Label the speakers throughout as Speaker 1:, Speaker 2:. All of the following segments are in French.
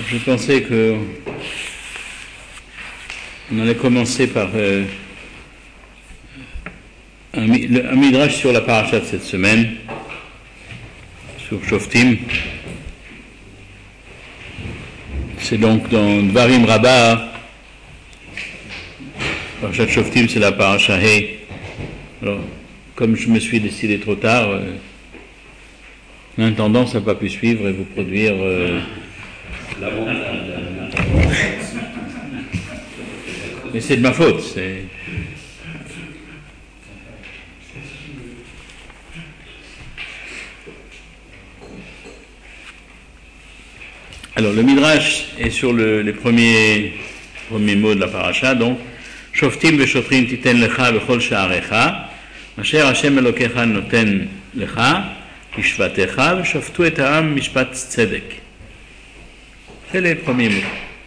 Speaker 1: Je pensais que on allait commencer par un midrash sur la paracha de cette semaine, sur Shoftim. C'est donc dans Dvarim Rabbah. Parashat Shoftim, c'est la paracha Hey. Alors, comme je me suis décidé trop tard, on a tendance à ne pas pu suivre et vous produire mais c'est de ma faute. Alors le Midrash est sur les premiers mots de la paracha, donc Shoftim v'shotrim titen lecha b'chol sha'arecha asher Hashem Elokecha noten lecha kishvatecha v'shoftu et ha'am mishpat tzedek. C'est les premiers mots.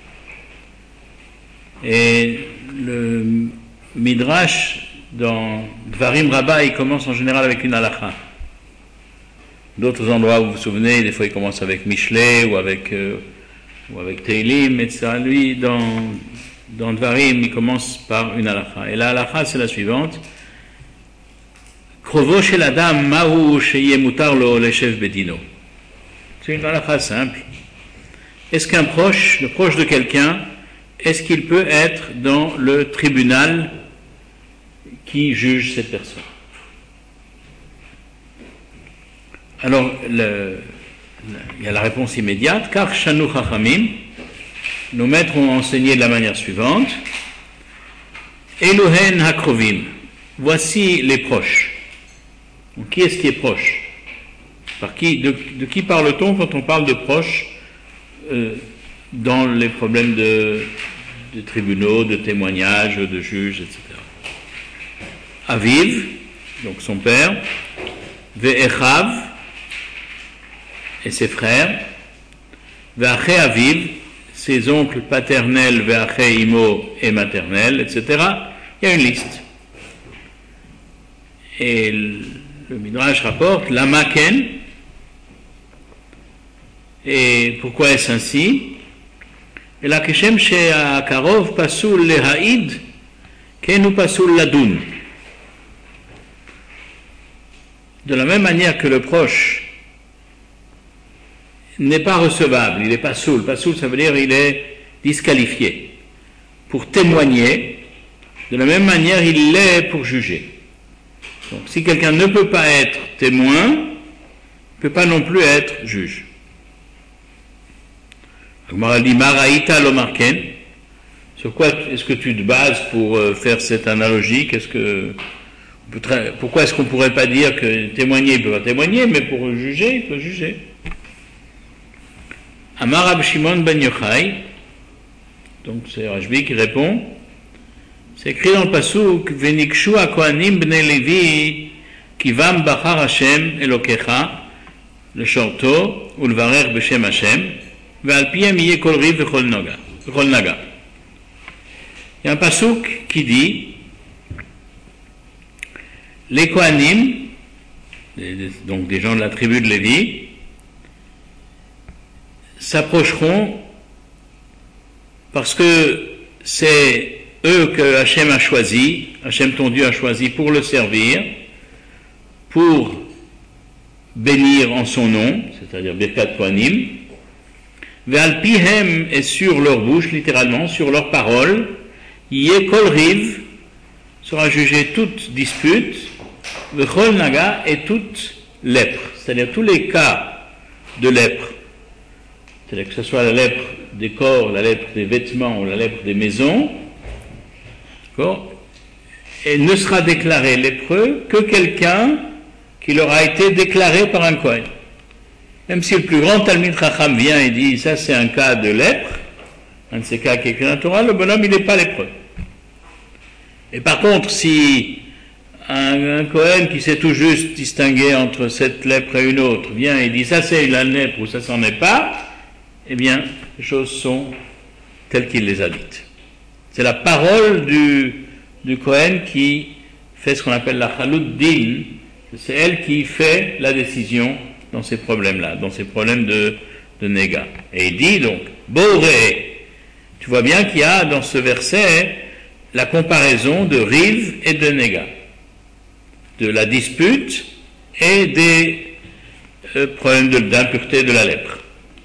Speaker 1: Et le Midrash dans Dvarim Rabbah, il commence en général avec une halakha. D'autres endroits, vous vous souvenez, des fois il commence avec Mishlei ou avec Teilim, etc. Lui, dans Dvarim, il commence par une halakha. Et la halakha, c'est la suivante. Krovo shel adam mahu sheyeh mutar lo leshev bedino. C'est une halakha simple. Est-ce qu'un proche, le proche de quelqu'un, est-ce qu'il peut être dans le tribunal qui juge cette personne? Alors, il y a la réponse immédiate, car Shanu Chachamim, nos maîtres ont enseigné de la manière suivante, Elohen Hakrovim, voici les proches. Donc, qui est-ce qui est proche? De qui parle-t-on quand on parle de proches dans les problèmes de tribunaux, de témoignages, de juges, etc. Aviv, donc son père, Ve'echav, et ses frères, Ve'ache Aviv, ses oncles paternels, Ve'ache Imo et maternels, etc. Il y a une liste. Et le Midrash rapporte, Lamaken, et pourquoi est-ce ainsi? Et la Keshem she'akarov pasul lehaïd, kenu pasul ladun. De la même manière que le proche n'est pas recevable, il est pasoul. Pasoul, ça veut dire il est disqualifié. Pour témoigner, de la même manière, il l'est pour juger. Donc, si quelqu'un ne peut pas être témoin, il ne peut pas non plus être juge. Sur quoi est-ce que tu te bases pour faire cette analogie? Pourquoi est-ce qu'on ne pourrait pas dire que témoigner, il ne peut pas témoigner, mais pour juger, il peut juger? Amar Rab Shimon ben Yochai, donc c'est Rashbi qui répond, c'est écrit dans le pasuk, Venikshu hakohanim bnei Levi kivam bachar Hashem Elokecha leshorto ulvarer b'shem Hashem ve'al piyem yeh kol riv v'chol naga. Il y a un pasuk qui dit les Kohanim, donc des gens de la tribu de Lévi, s'approcheront parce que c'est eux que Hachem a choisi, Hachem ton Dieu a choisi pour le servir, pour bénir en son nom, c'est-à-dire Birkat Kohanim, Ve'al pihem est sur leur bouche, littéralement, sur leurs paroles, Yeh kol riv sera jugée toute dispute, V'chol naga et toute lèpre, c'est-à-dire tous les cas de lèpre, c'est-à-dire que ce soit la lèpre des corps, la lèpre des vêtements ou la lèpre des maisons, d'accord, et ne sera déclaré lépreux que quelqu'un qui leur a été déclaré par un Kohen. Même si le plus grand Talmid Chacham vient et dit ça c'est un cas de lèpre, un de ces cas qui est écrit dans la Torah, le bonhomme il n'est pas lépreux. Et par contre, si un Kohen qui sait tout juste distinguer entre cette lèpre et une autre vient et dit ça c'est la lèpre ou ça s'en est pas, eh bien les choses sont telles qu'il les a dites. C'est la parole du Kohen qui fait ce qu'on appelle la Chalut Din, c'est elle qui fait la décision dans ces problèmes-là, dans ces problèmes de de Nega. Et il dit donc, Boré. Tu vois bien qu'il y a dans ce verset la comparaison de Riv et de Nega, de la dispute et des problèmes d'impureté de la lèpre.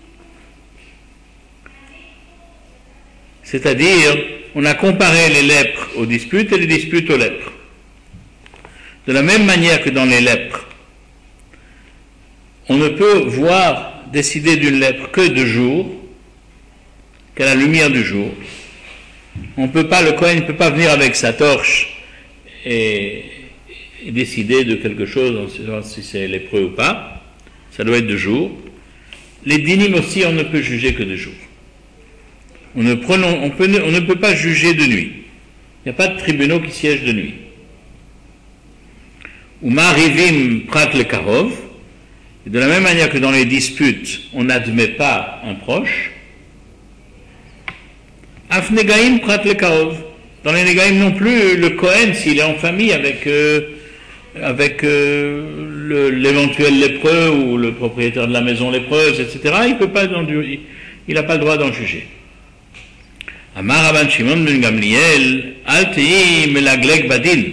Speaker 1: C'est-à-dire, on a comparé les lèpres aux disputes et les disputes aux lèpres. De la même manière que dans les lèpres, on ne peut décider d'une lèpre que de jour, qu'à la lumière du jour. Le Kohen ne peut pas venir avec sa torche et décider de quelque chose, en sachant si c'est lépreux ou pas. Ça doit être de jour. Les dynim aussi, on ne peut juger que de jour. On ne peut pas juger de nuit. Il n'y a pas de tribunaux qui siègent de nuit. Uma rivim prat le karov. De la même manière que dans les disputes, on n'admet pas un proche. Af negaim prat le karov. Dans les negaim non plus, le Kohen, s'il est en famille avec l'éventuel lépreux ou le propriétaire de la maison lépreuse, etc., il n'a pas le droit d'en juger. Amar Rabban Shimon ben Gamliel, al tehi melagleg badin.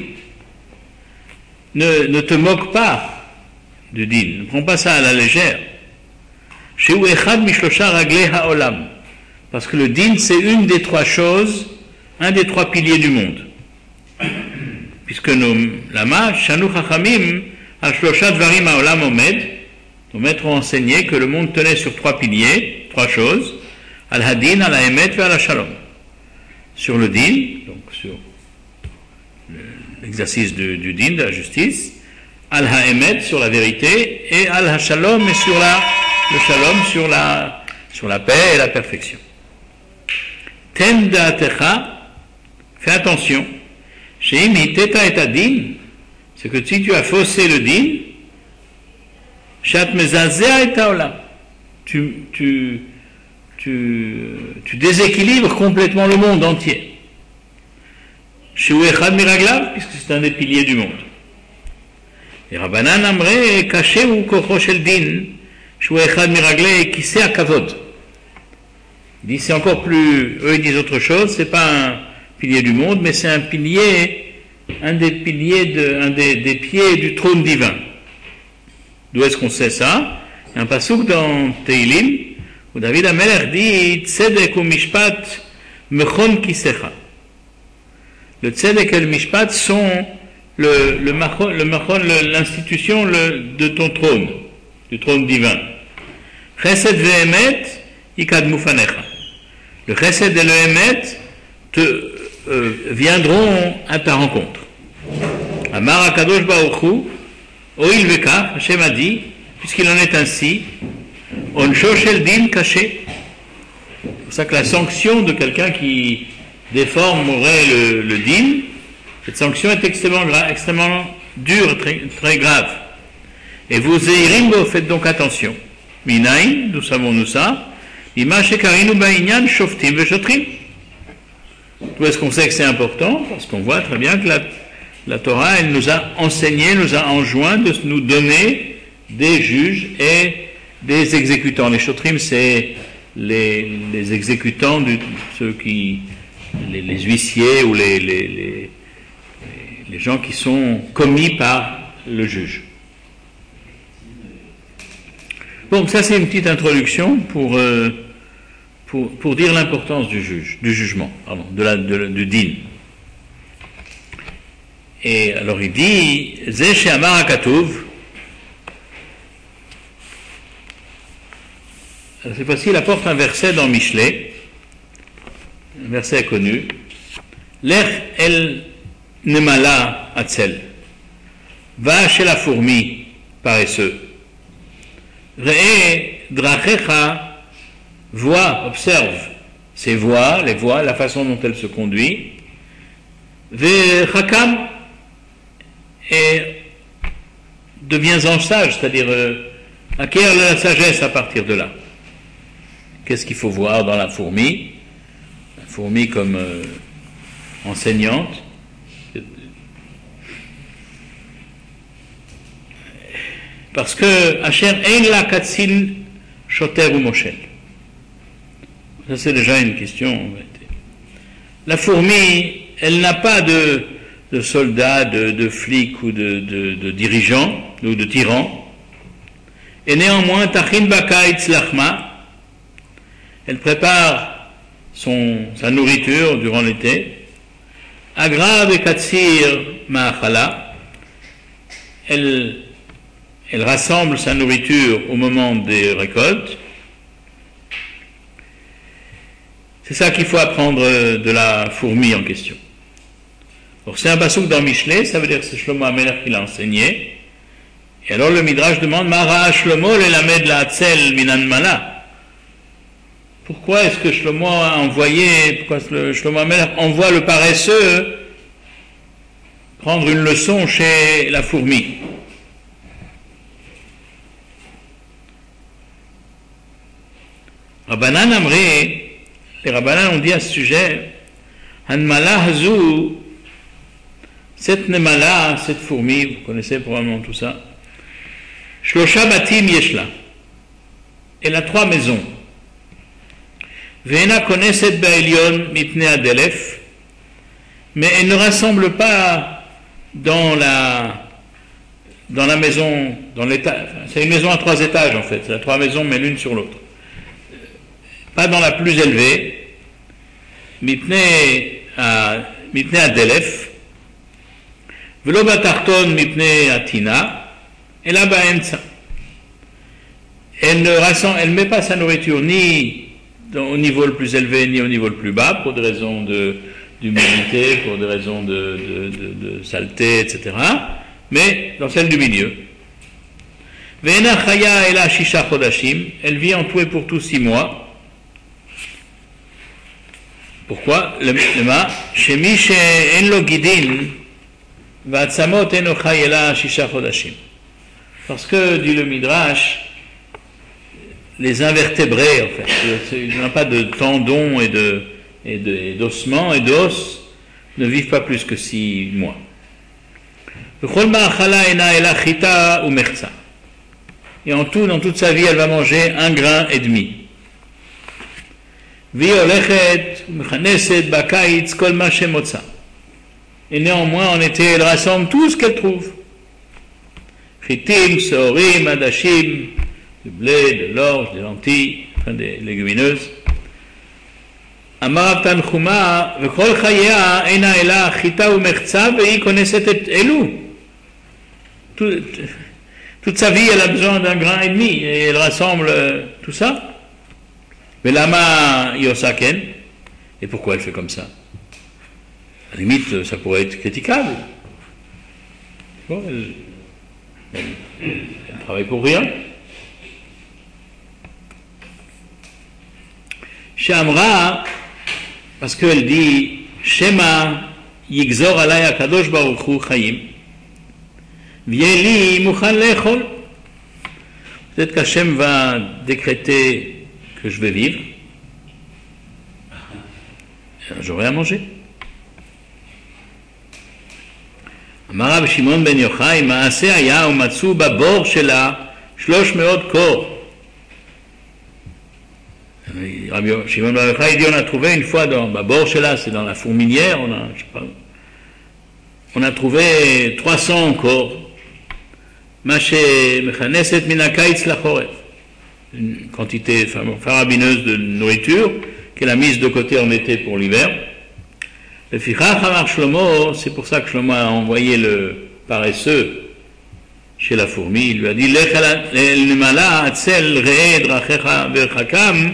Speaker 1: Ne te moque pas du din, ne prends pas ça à la légère. Shehu echad mishlosha raglei haolam. Parce que le din, c'est une des trois choses, un des trois piliers du monde. Puisque lama, shanu chachamim, al shlosha dvarim haolam omed, nos maîtres ont enseigné que le monde tenait sur trois piliers, trois choses, al hadin, al haemet et al shalom. Sur le din, donc sur l'exercice du din, de la justice, al haemet sur la vérité, et al hashalom et sur le shalom, sur la paix et la perfection. Ten da'atecha, fais attention, she'im hiteta et adin, c'est que si tu as faussé le din, shat mezazea et haolam, tu déséquilibres complètement le monde entier. Shehu echad miraglav, puisque c'est un des piliers du monde. Et Rabbanan amre kashehu kocho shel din, shehu echad miraglei kiseh hakavod. Il dit c'est encore plus, eux ils disent autre chose, c'est pas un pilier du monde, mais c'est un des pieds du trône divin. D'où est-ce qu'on sait ça? Il y a un passouk dans Teilim, où David Amelech dit Tzedek ou Mishpat mechon kisecha. Le Tzedek et le Mishpat sont l'institution de ton trône, du trône divin. Chesed ve'emet ikad mufanecha. Le Chesed et le Emet viendront à ta rencontre. Amar HaKadosh Baruch Hu, Oil veka, Hashem a dit, puisqu'il en est ainsi, Onsho shel din caché. C'est pour ça que la sanction de quelqu'un qui déformerait le din, cette sanction est extrêmement dure, très, très grave. Et vous, Zeirim, faites donc attention. Minaïn, d'où savons-nous ça? Ima shekarinu ba'inyan shoftim veshotrim. D'où est-ce qu'on sait que c'est important? Parce qu'on voit très bien que la Torah, elle nous a enseigné, nous a enjoint de nous donner des juges et des exécutants. Les shotrim, c'est les exécutants, les huissiers ou les gens qui sont commis par le juge. Bon, ça c'est une petite introduction pour dire l'importance du jugement, du din. Et alors il dit, Zeh she'amar hakatuv. Cette fois-ci, il apporte un verset dans Michelet, un verset connu. Lech el nemala atzel. Va chez la fourmi, paresseux. Re'e drachecha, vois, observe ses voies, les voies, la façon dont elle se conduit. Ve'chakam, et deviens-en sage, c'est-à-dire acquiert la sagesse à partir de là. Qu'est-ce qu'il faut voir dans la fourmi? La fourmi comme enseignante. Parce que Asher ein la katzin Shoter ou Moshel. Ça c'est déjà une question en vérité. La fourmi, elle n'a pas de soldats, de flics ou de dirigeants ou de tyrans. Et néanmoins, Tachin Bakaitz Lachma, elle prépare sa nourriture durant l'été. Agrav et Katsir Ma'achala, elle rassemble sa nourriture au moment des récoltes. C'est ça qu'il faut apprendre de la fourmi en question. Alors c'est un passouk dans Michelet, ça veut dire que c'est Shlomo HaMelech qui l'a enseigné. Et alors le Midrash demande Mara Shlomo l'elamed la'atzel minan mala. Pourquoi est-ce que Shlomo HaMelech envoie le paresseux prendre une leçon chez la fourmi? Rabbanan Amri, les Rabbanan ont dit à ce sujet, Hanmala Hazu, cette nemala, cette fourmi, vous connaissez probablement tout ça, Shlosha Batim Yeshla, elle a 3 maisons. Ve'ena koneset ba'elyon mipnei adelef, mais elle ne rassemble pas dans la maison, dans l'étage. C'est une maison à 3 étages en fait, c'est 3 maisons mais l'une sur l'autre. Pas dans la plus élevée, mipnei adelef, velo batarton mipnei atina, et là ba'emtsa. Elle ne met pas sa nourriture ni au niveau le plus élevé ni au niveau le plus bas, pour des raisons d'humidité, pour des raisons de saleté, etc., mais dans celle du milieu. Ve'ena chaya ela shisha chodashim, elle vit en tout et pour tout 6 mois. Pourquoi? Lema, shemi she'en lo gidin, va'atzamot eno chay ela shisha chodashim. Parce que, dit le Midrash, les invertébrés, en fait, il n'y a pas de tendons et d'ossements et d'os, ne vivent pas plus que 6 mois. Et en tout, dans toute sa vie, elle va manger 1,5 grain. Et néanmoins, en été, elle rassemble tout ce qu'elle trouve. Chitim, sorim, adashim, du blé, de l'orge, des lentilles, enfin des légumineuses. Amar Tanchuma, v'kol chaya ena ela chita ou mertza ve'i koneset et elu. Toute sa vie, elle a besoin d'1,5 grain et elle rassemble tout ça. Mais lama yosaken, et pourquoi elle fait comme ça? À la limite, ça pourrait être critiquable. Bon, elle travaille pour rien. Shamra, parce qu'elle dit Shema yigzor alay akadosh baruch hu chayim v'yeli mukhan lechol. Peut-être qu'Hachem va décréter que je vais vivre. J'aurai à manger. אמר רבי שמעון בן יוחאי, מעשה היה ומצאו בבור שלה 300 קור. Rabbi Shimon ben Yochai dit, on a trouvé une fois dans bord shela, c'est dans la fourmilière, on a trouvé 300 corps. Maché mechaneset minakaitz lachoref, une quantité farabineuse de nourriture qu'elle a mise de côté en été pour l'hiver. Le fichach amar Shlomo, c'est pour ça que Shlomo a envoyé le paresseux chez la fourmi. Il lui a dit lech el nemala atzel re'ed rachecha verchakam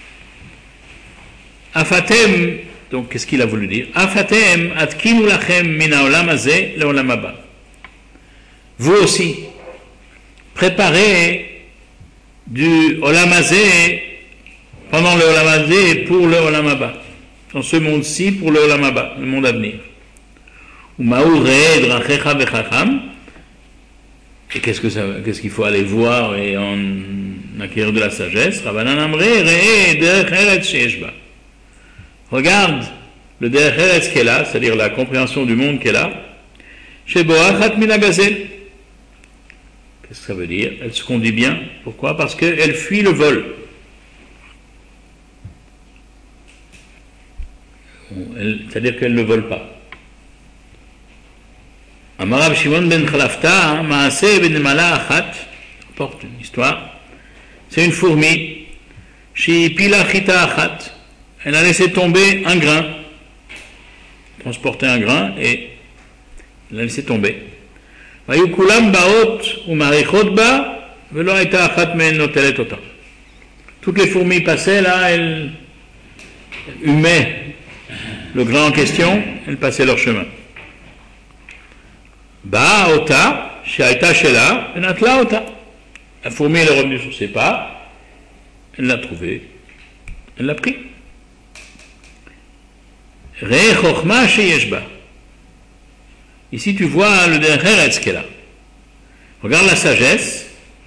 Speaker 1: afatem. Donc qu'est-ce qu'il a voulu dire? Afatem atkinu lachem min haolam hazeh leolam haba. Vous aussi préparez du olam hazeh pendant le olam hazeh pour le olam haba, dans ce monde-ci pour le olam haba, le monde à venir. Umahu re'ed rachecha verchakam. Et qu'est-ce qu'il faut aller voir et en acquérir de la sagesse? Rabbanan Amri re'eh derech eretz sheyesh ba. Regarde le derech eretz qu'elle a, c'est-à-dire la compréhension du monde qu'elle a. Sheboachat min hagazel, Qu'est-ce que ça veut dire? Elle se conduit bien. Pourquoi? Parce qu'elle fuit le vol. C'est-à-dire qu'elle ne vole pas. Amarav Shimon ben Khalafta, Maaseh ben Mala Achat, rapporte une histoire. C'est une fourmi. Shi Pila Chita Achat. Elle a laissé tomber un grain. Transporter un grain et elle a laissé tomber. Vayukulam Baot ou Marichot Ba, Velo Aita Achat Men Notelet Ota. Toutes les fourmis passaient là, elles humaient le grain en question, elles passaient leur chemin. Ba Ota, Shaita Shela, Venatla Ota. La fourmi elle est revenue sur ses pas, elle l'a trouvée, elle l'a pris. Re Chochma Sheyeshba. Ici tu vois le Dereretz qu'elle a. Regarde la sagesse.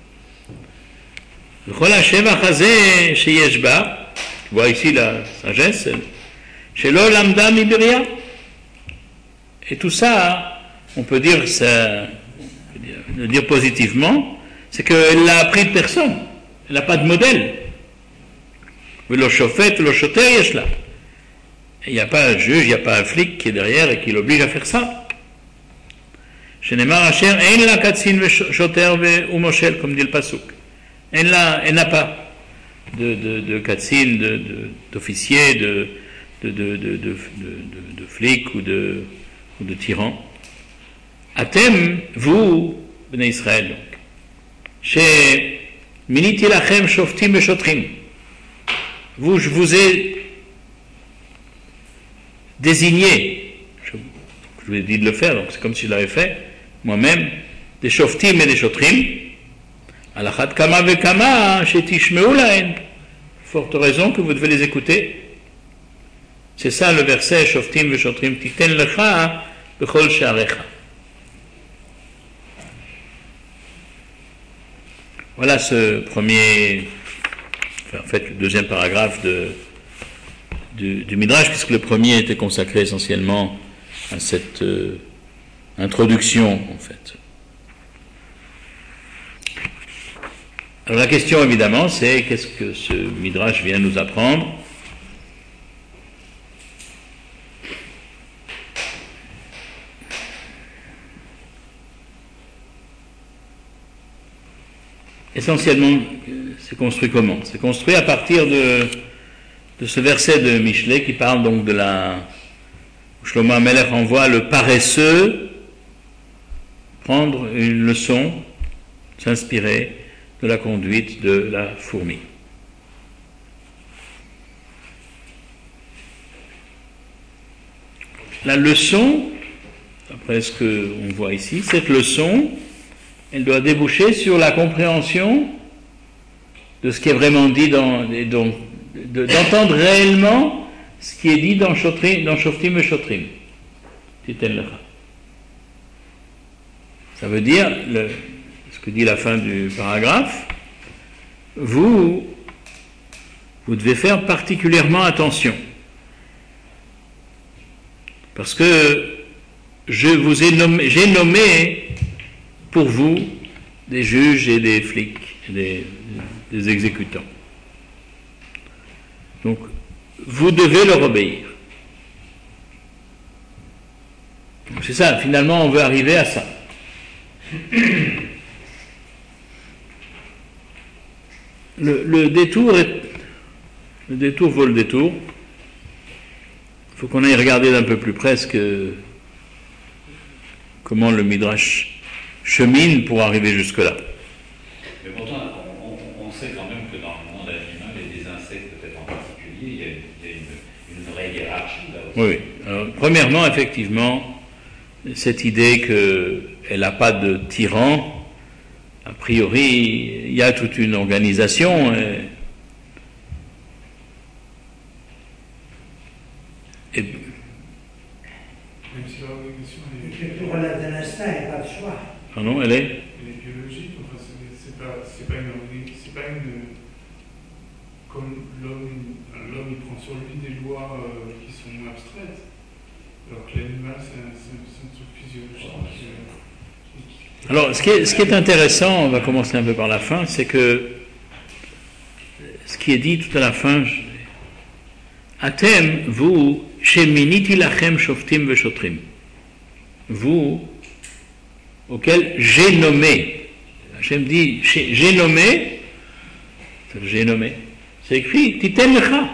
Speaker 1: V'chol Hashem Achazeh Sheyeshba. Tu vois ici la sagesse. Shelo Lamda Mibiria. Et tout ça, on peut dire ça, le dire positivement, c'est qu'elle l'a appris de personne. Elle n'a pas de modèle. Le chauffet, le choter, yeshla. Il n'y a pas un juge, il n'y a pas un flic qui est derrière et qui l'oblige à faire ça. Shenemar Asher, en la katzin choter ou moshel, comme dit le pasuk. Elle n'a pas de katzin, d'officier, de flic ou de tyran. Atem, vous, Bnei Israël, donc, chez Miniti Lachem Shoftim et Shotrim, vous, je vous ai désigné, je vous ai dit de le faire, donc c'est comme si je l'avais fait, moi-même, des Shoftim et des Shotrim, Alachat Kama Vekama, chez Tishmeu Lahen, forte raison que vous devez les écouter. C'est ça le verset Shoftim et Shotrim, Titen Lecha Bechol Sha'arecha. Voilà ce premier, en fait le deuxième paragraphe du Midrash, puisque le premier était consacré essentiellement à cette introduction en fait. Alors la question évidemment c'est qu'est-ce que ce Midrash vient nous apprendre? Essentiellement, c'est construit comment? C'est construit à partir de ce verset de Michelet qui parle donc de où Shlomo HaMelech envoie le paresseux prendre une leçon, s'inspirer de la conduite de la fourmi. La leçon, après ce qu'on voit ici, cette leçon, elle doit déboucher sur la compréhension de ce qui est vraiment dit d'entendre réellement ce qui est dit dans Shoftim et Shotrim. Ça veut dire, ce que dit la fin du paragraphe, vous devez faire particulièrement attention. Parce que j'ai nommé pour vous des juges et des flics, des exécutants. Donc, vous devez leur obéir. Donc, c'est ça, finalement, on veut arriver à ça. Le détour vaut le détour. Il faut qu'on aille regarder d'un peu plus près comment le Midrash chemine pour arriver jusque-là.
Speaker 2: Mais pourtant, on sait quand même que dans le monde animal et des insectes peut-être en particulier, il y a une vraie hiérarchie là aussi.
Speaker 1: Oui. Alors, premièrement, effectivement, cette idée qu'elle n'a pas de tyran, a priori, il y a toute une organisation. Et
Speaker 3: même si l'organisation est...
Speaker 4: Pour de l'instinct, il n'y a pas de choix.
Speaker 1: Pardon, elle est
Speaker 3: biologique, enfin, c'est pas une... Comme l'homme il prend sur lui des lois qui sont abstraites, alors que l'animal c'est un truc physiologique.
Speaker 1: Alors, ce qui est intéressant, on va commencer un peu par la fin, c'est que ce qui est dit tout à la fin, Atem, vous, sheminiti lachem shoftim veshotrim, vous, auquel j'ai nommé, Hachem dit, j'ai nommé, c'est écrit, Titen lecha.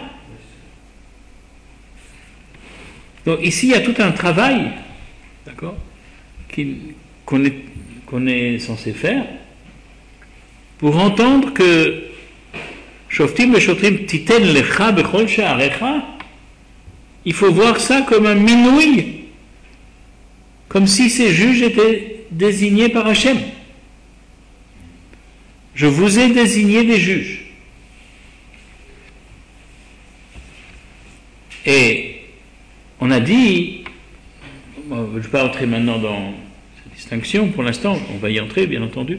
Speaker 1: Donc ici, il y a tout un travail, d'accord, qu'on est censé faire pour entendre que Shoftim veshotrim titen lecha bechol she'arecha, il faut voir ça comme un minouï, comme si ces juges étaient désignés par Hachem. Je vous ai désigné des juges. Et on a dit, je ne vais pas entrer maintenant dans cette distinction, pour l'instant, on va y entrer, bien entendu.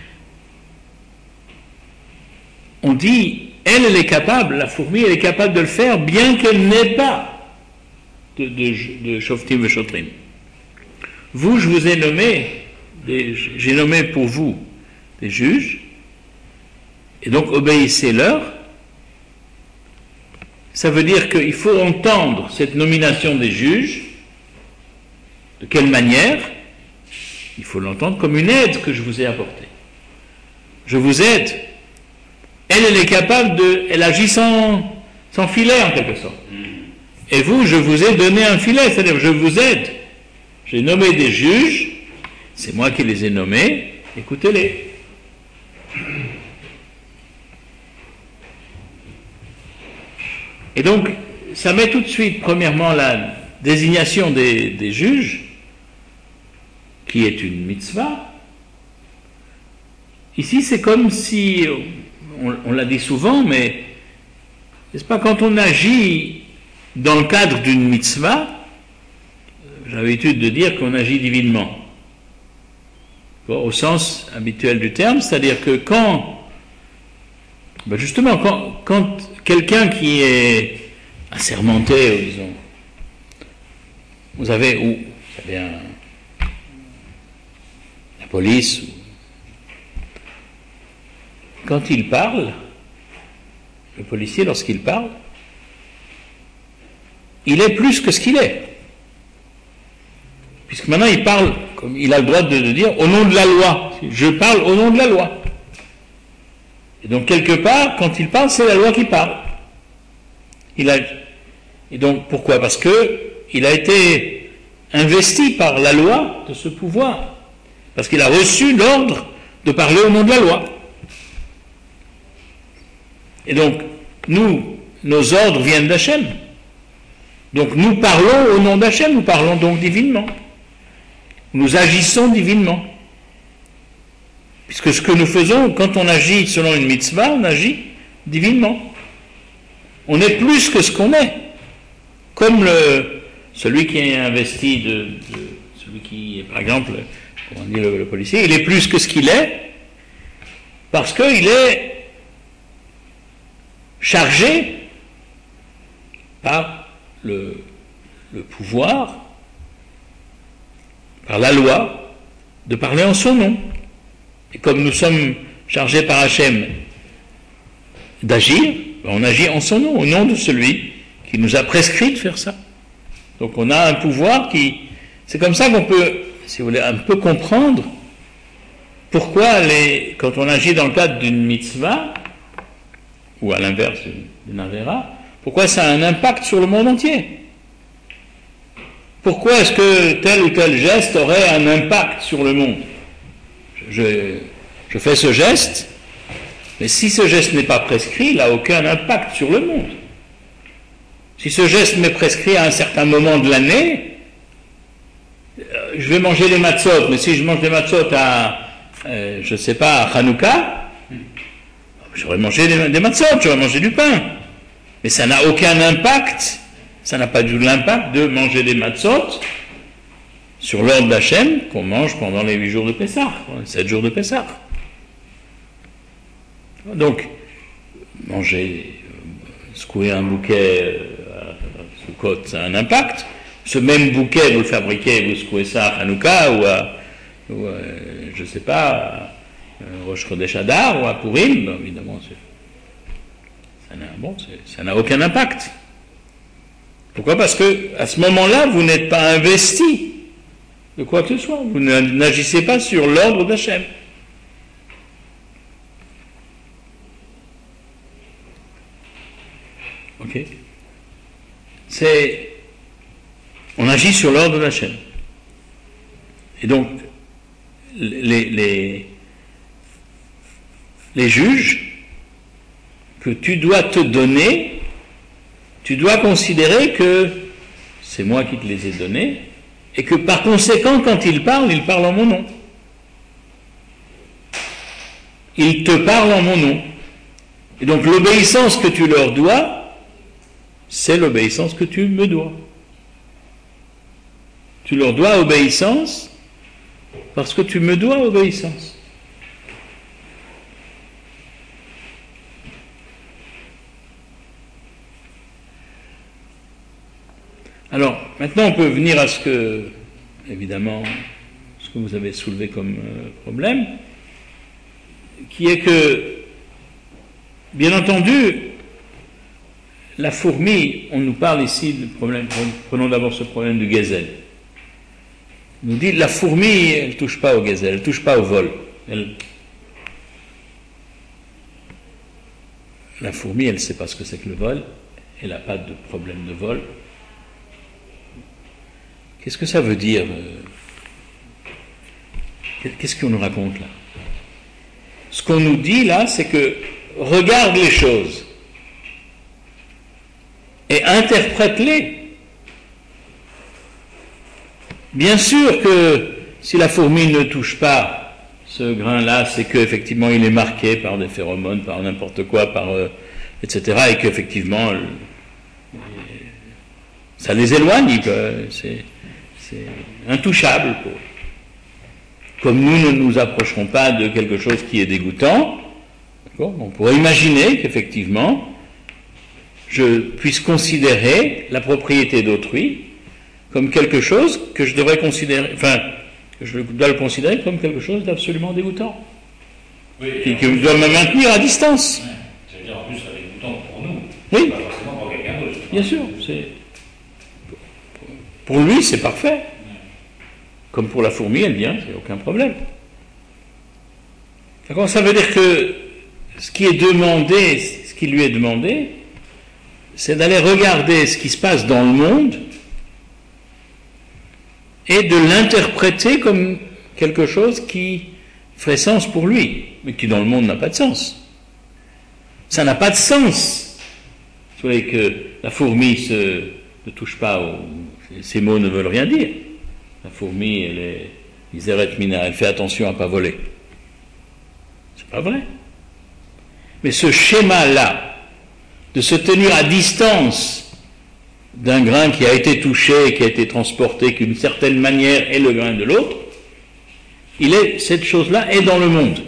Speaker 1: On dit, elle est capable, la fourmi, elle est capable de le faire, bien qu'elle n'ait pas de shoftim et shotrim. Vous, je vous ai nommé, j'ai nommé pour vous des juges, et donc obéissez-leur. Ça veut dire qu'il faut entendre cette nomination des juges. De quelle manière? Il faut l'entendre comme une aide que je vous ai apportée. Je vous aide. Elle est capable elle agit sans filet en quelque sorte. Et vous, je vous ai donné un filet, c'est-à-dire je vous aide. J'ai nommé des juges, c'est moi qui les ai nommés, écoutez-les. Et donc, ça met tout de suite, premièrement, la désignation des juges, qui est une mitzvah. Ici, c'est comme si, on l'a dit souvent, mais n'est-ce pas, quand on agit dans le cadre d'une mitzvah, j'ai l'habitude de dire qu'on agit divinement, au sens habituel du terme, c'est-à-dire que justement, quand quelqu'un qui est assermenté, disons, vous avez la police, quand il parle, le policier, lorsqu'il parle, il est plus que ce qu'il est. Puisque maintenant il parle, comme il a le droit de dire, au nom de la loi. Je parle au nom de la loi. Et donc quelque part, quand il parle, c'est la loi qui parle. Et donc pourquoi? Parce que il a été investi par la loi de ce pouvoir. Parce qu'il a reçu l'ordre de parler au nom de la loi. Et donc, nos ordres viennent d'Hachem. Donc nous parlons au nom d'Hachem, nous parlons donc divinement. Nous agissons divinement. Puisque ce que nous faisons, quand on agit selon une mitzvah, on agit divinement. On est plus que ce qu'on est. Comme celui qui est investi celui qui est, par exemple, on dit le policier, il est plus que ce qu'il est, parce qu'il est chargé par le pouvoir, par la loi, de parler en son nom. Et comme nous sommes chargés par Hachem d'agir, on agit en son nom, au nom de celui qui nous a prescrit de faire ça. Donc on a un pouvoir c'est comme ça qu'on peut, si vous voulez, un peu comprendre pourquoi quand on agit dans le cadre d'une mitzvah, ou à l'inverse d'une avera, pourquoi ça a un impact sur le monde entier. Pourquoi est-ce que tel ou tel geste aurait un impact sur le monde? Je fais ce geste, mais si ce geste n'est pas prescrit, il n'a aucun impact sur le monde. Si ce geste m'est prescrit à un certain moment de l'année, je vais manger des matzot, mais si je mange des matzot à Hanouka, j'aurais mangé des matzot, j'aurais mangé du pain. Mais ça n'a aucun impact, ça n'a pas du tout l'impact de manger des matzot sur l'ordre d'Hachem qu'on mange pendant les 8 jours de Pessah, les 7 jours de Pessah. Donc, secouer un bouquet sous côte, ça a un impact. Ce même bouquet, vous le fabriquez, vous secouez ça à Hanouka ou ou je ne sais pas, Rosh Chodesh Adar ou à Purim, ben, évidemment, ça n'a aucun impact. Pourquoi? Parce que à ce moment-là, vous n'êtes pas investi de quoi que ce soit. Vous n'agissez pas sur l'ordre d'Hachem. Ok? On agit sur l'ordre d'Hachem. Et donc, les juges que tu dois te donner, tu dois considérer que c'est moi qui te les ai donnés, et que par conséquent, quand ils parlent en mon nom. Ils te parlent en mon nom. Et donc l'obéissance que tu leur dois, c'est l'obéissance que tu me dois. Tu leur dois obéissance parce que tu me dois obéissance. Alors, maintenant on peut venir à ce que, évidemment, ce que vous avez soulevé comme problème, qui est que, bien entendu, la fourmi, on nous parle ici du problème, prenons d'abord ce problème du gazelle. On nous dit, la fourmi, elle ne touche pas au gazelle, elle ne touche pas au vol. La fourmi, elle ne sait pas ce que c'est que le vol, elle n'a pas de problème de vol. Qu'est-ce que ça veut dire? Qu'est-ce qu'on nous raconte là? Ce qu'on nous dit là, c'est que regarde les choses et interprète-les. Bien sûr que si la fourmi ne touche pas ce grain-là, c'est qu'effectivement il est marqué par des phéromones, par n'importe quoi, etc. et qu'effectivement ça les éloigne, c'est intouchable pour eux. Comme nous ne nous approcherons pas de quelque chose qui est dégoûtant, on pourrait imaginer qu'effectivement je puisse considérer la propriété d'autrui comme quelque chose que je devrais considérer, que je dois le considérer comme quelque chose d'absolument dégoûtant.
Speaker 2: Oui,
Speaker 1: et que je dois me maintenir à distance.
Speaker 2: Ouais. C'est-à-dire en plus, c'est dégoûtant pour nous.
Speaker 1: Oui.
Speaker 2: Pas forcément pour quelqu'un d'autre.
Speaker 1: Bien sûr. Pour lui, c'est parfait. Comme pour la fourmi, elle vient, c'est aucun problème. D'accord ? Ça veut dire que ce qui lui est demandé, c'est d'aller regarder ce qui se passe dans le monde et de l'interpréter comme quelque chose qui ferait sens pour lui, mais qui dans le monde n'a pas de sens. Ça n'a pas de sens. Vous voyez que la fourmi ne touche pas ces mots ne veulent rien dire. La fourmi, elle est miseret mina, elle fait attention à ne pas voler. C'est pas vrai. Mais ce schéma-là, de se tenir à distance d'un grain qui a été touché, qui a été transporté, qui d'une certaine manière est le grain de l'autre, cette chose-là est dans le monde.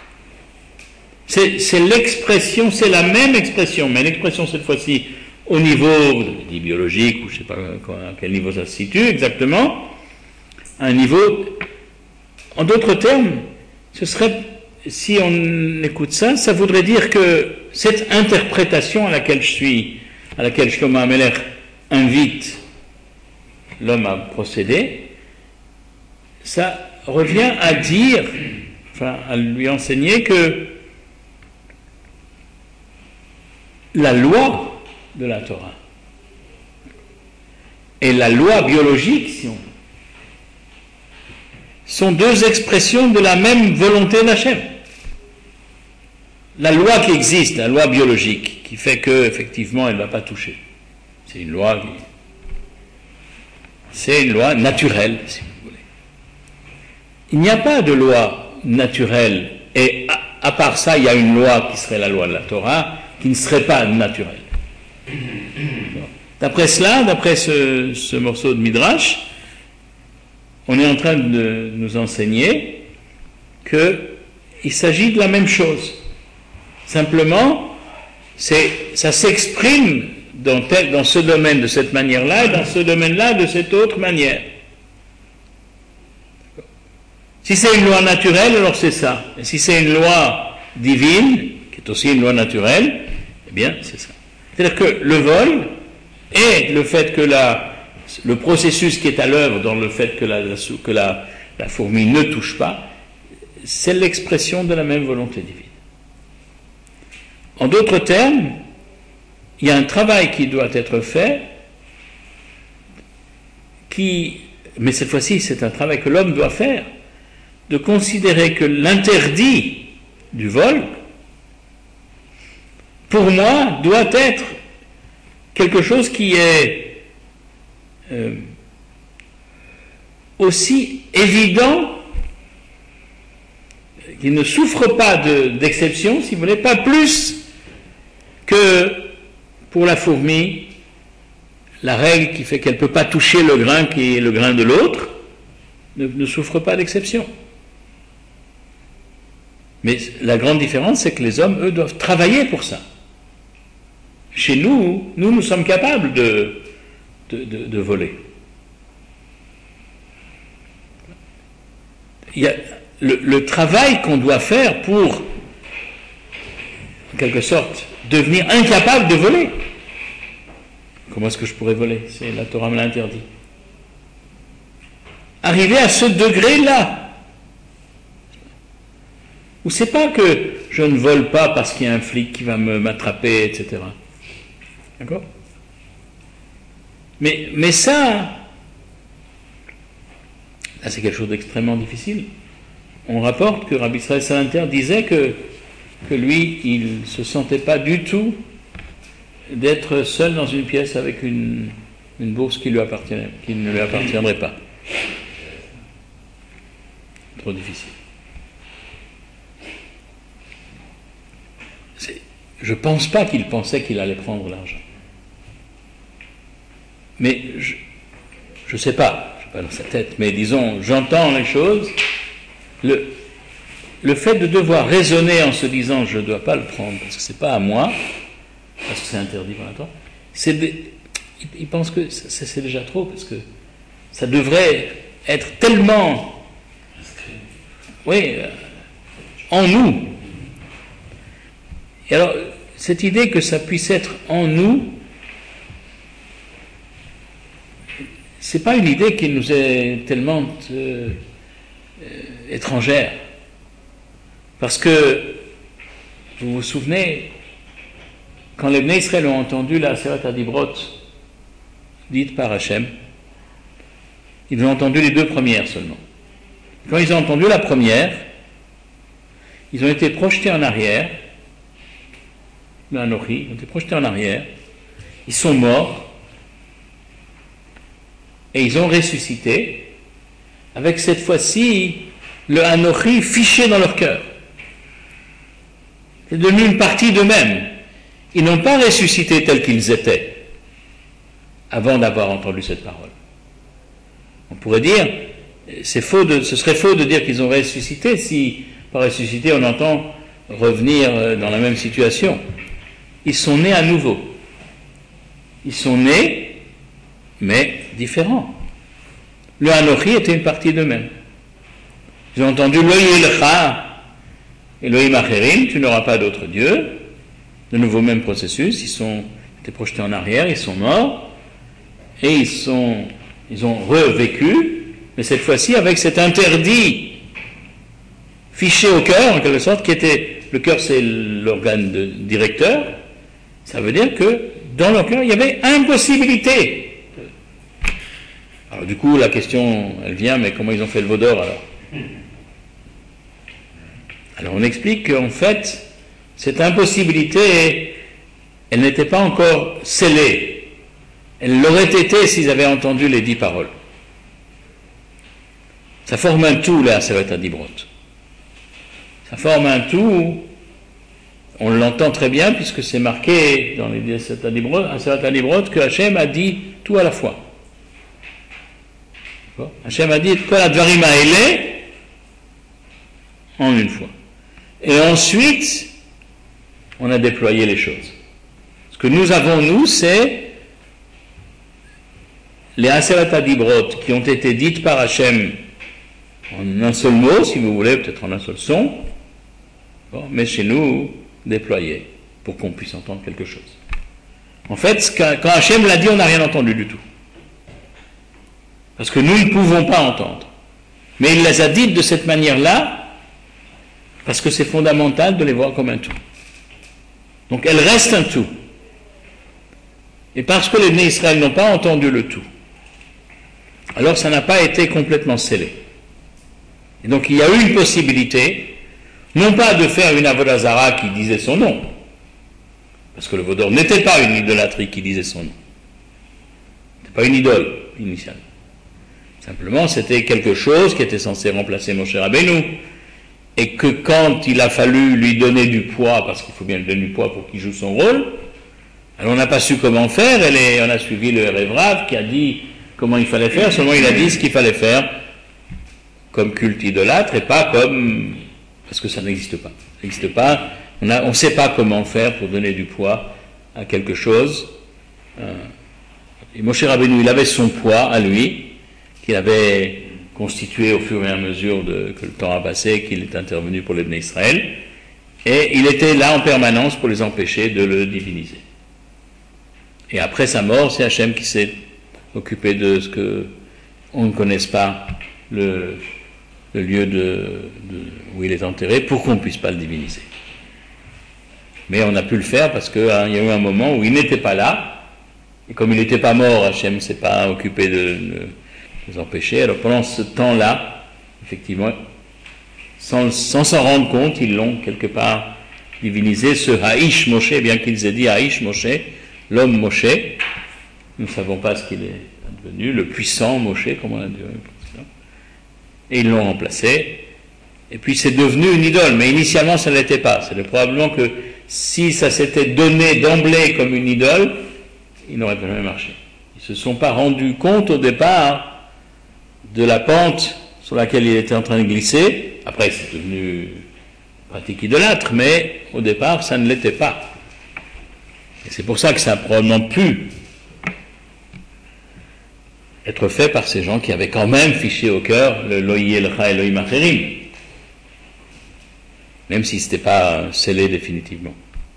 Speaker 1: C'est l'expression, c'est la même expression, mais l'expression cette fois-ci au niveau dit biologique, ou je ne sais pas à quel niveau ça se situe exactement, un niveau, en d'autres termes, ce serait, si on écoute ça, ça voudrait dire que cette interprétation à laquelle Shlomo HaMelech invite l'homme à procéder, ça revient à dire, à lui enseigner que la loi de la Torah et la loi biologique, si on veut, sont deux expressions de la même volonté d'Hachem. La loi qui existe, la loi biologique, qui fait que effectivement elle ne va pas toucher. C'est une loi naturelle, si vous voulez. Il n'y a pas de loi naturelle, et à part ça, il y a une loi qui serait la loi de la Torah, qui ne serait pas naturelle. D'après cela, d'après ce morceau de Midrash, on est en train de nous enseigner qu'il s'agit de la même chose. Simplement, ça s'exprime dans ce domaine de cette manière-là, et dans ce domaine-là de cette autre manière. Si c'est une loi naturelle, alors c'est ça. Et si c'est une loi divine, qui est aussi une loi naturelle, eh bien, c'est ça. C'est-à-dire que le vol et le fait que le processus qui est à l'œuvre dans le fait que la fourmi ne touche pas, c'est l'expression de la même volonté divine. En d'autres termes, il y a un travail qui doit être fait, mais cette fois-ci, c'est un travail que l'homme doit faire, de considérer que l'interdit du vol, pour moi, doit être quelque chose qui est aussi évident, qui ne souffre pas d'exception, si vous voulez, pas plus que pour la fourmi, la règle qui fait qu'elle ne peut pas toucher le grain qui est le grain de l'autre, ne souffre pas d'exception. Mais la grande différence, c'est que les hommes, eux, doivent travailler pour ça. Chez nous, nous sommes capables de voler. Il y a le travail qu'on doit faire pour, en quelque sorte, devenir incapable de voler. Comment est-ce que je pourrais voler? C'est la Torah me l'a interdit. Arriver à ce degré-là, où c'est pas que je ne vole pas parce qu'il y a un flic qui va m'attraper, etc. D'accord? Mais ça, là c'est quelque chose d'extrêmement difficile. On rapporte que Rabbi Israël Salanter disait que lui, il ne se sentait pas du tout d'être seul dans une pièce avec une bourse qui ne lui appartiendrait pas. Trop difficile. Je ne pense pas qu'il pensait qu'il allait prendre l'argent. Mais je ne sais pas, je ne suis pas dans sa tête, mais disons, j'entends les choses. Le fait de devoir raisonner en se disant je ne dois pas le prendre parce que ce n'est pas à moi, parce que c'est interdit par la Torah, il pense que c'est déjà trop, parce que ça devrait être tellement en nous. Et alors, cette idée que ça puisse être en nous, c'est pas une idée qui nous est tellement étrangère. Parce que, vous vous souvenez, quand les Bnei Israël ont entendu la Aseret Adibrot dite par Hachem, ils ont entendu les 2 premières seulement. Quand ils ont entendu la première, ils ont été projetés en arrière, le Hanochi, ils ont été projetés en arrière, ils sont morts, et ils ont ressuscité, avec cette fois-ci le Hanochi fiché dans leur cœur. C'est devenu une partie d'eux-mêmes. Ils n'ont pas ressuscité tels qu'ils étaient avant d'avoir entendu cette parole. On pourrait dire, ce serait faux de dire qu'ils ont ressuscité si par ressuscité on entend revenir dans la même situation. Ils sont nés à nouveau. Ils sont nés, mais différents. Le Hanochi était une partie d'eux-mêmes. Ils ont entendu Lo yilcha Elohim acherim, tu n'auras pas d'autre Dieu. De nouveau, même processus, ils ont été projetés en arrière, ils sont morts, et ils ont revécu, mais cette fois-ci avec cet interdit fiché au cœur, en quelque sorte, qui était, le cœur c'est l'organe directeur, ça veut dire que dans leur cœur, il y avait impossibilité. Alors du coup, la question, elle vient, mais comment ils ont fait le veau d'or alors? Alors on explique qu'en fait, cette impossibilité, elle n'était pas encore scellée. Elle l'aurait été s'ils avaient entendu les 10 paroles. Ça forme un tout, là, Aseret Adibrot. Ça forme un tout, on l'entend très bien, puisque c'est marqué dans les Aseret Adibrot que Hachem a dit tout à la fois. Hachem a dit Kol Advarim Ha'ele en une fois. Et ensuite, on a déployé les choses. Ce que nous avons, nous, c'est les Aseret Adibrot qui ont été dites par Hachem en un seul mot, si vous voulez, peut-être en un seul son, bon, mais chez nous, déployé, pour qu'on puisse entendre quelque chose. En fait, quand Hachem l'a dit, on n'a rien entendu du tout. Parce que nous ne pouvons pas entendre. Mais il les a dites de cette manière-là, parce que c'est fondamental de les voir comme un tout. Donc elles restent un tout. Et parce que les Bnei Israël n'ont pas entendu le tout, alors ça n'a pas été complètement scellé. Et donc il y a eu une possibilité, non pas de faire une avodah zara qui disait son nom, parce que le Vaudor n'était pas une idolâtrie qui disait son nom. C'était pas une idole initiale. Simplement, c'était quelque chose qui était censé remplacer Moshe Rabbeinu, et que quand il a fallu lui donner du poids, parce qu'il faut bien lui donner du poids pour qu'il joue son rôle, alors on n'a pas su comment faire, et on a suivi le Erev Rav qui a dit comment il fallait faire, seulement il a dit ce qu'il fallait faire comme culte idolâtre, et pas comme... parce que ça n'existe pas. Ça n'existe pas, on ne sait pas comment faire pour donner du poids à quelque chose. Et Moshe Rabbeinu, il avait son poids à lui, qu'il avait constitué au fur et à mesure que le temps a passé, qu'il est intervenu pour les Bnei Israël, et il était là en permanence pour les empêcher de le diviniser. Et après sa mort, c'est Hachem qui s'est occupé de ce que on ne connaisse pas le lieu où il est enterré, pour qu'on ne puisse pas le diviniser. Mais on a pu le faire parce qu'il y a eu un moment où il n'était pas là, et comme il n'était pas mort, Hachem ne s'est pas occupé de les empêcher. Alors pendant ce temps-là, effectivement, sans s'en rendre compte, ils l'ont quelque part divinisé, ce Haïsh Moshe, bien qu'ils aient dit Haïsh Moshe, l'homme Moshe, nous ne savons pas ce qu'il est devenu, le puissant Moshe, comme on a dit, et ils l'ont remplacé, et puis c'est devenu une idole, mais initialement ça ne l'était pas. C'est probablement que si ça s'était donné d'emblée comme une idole, il n'aurait jamais marché. Ils ne se sont pas rendus compte au départ de la pente sur laquelle il était en train de glisser. Après c'est devenu pratique idolâtre, mais au départ ça ne l'était pas. Et c'est pour ça que ça a probablement pu être fait par ces gens qui avaient quand même fiché au cœur le Loï Elcha Elohim Acherim, même si ce n'était pas scellé définitivement.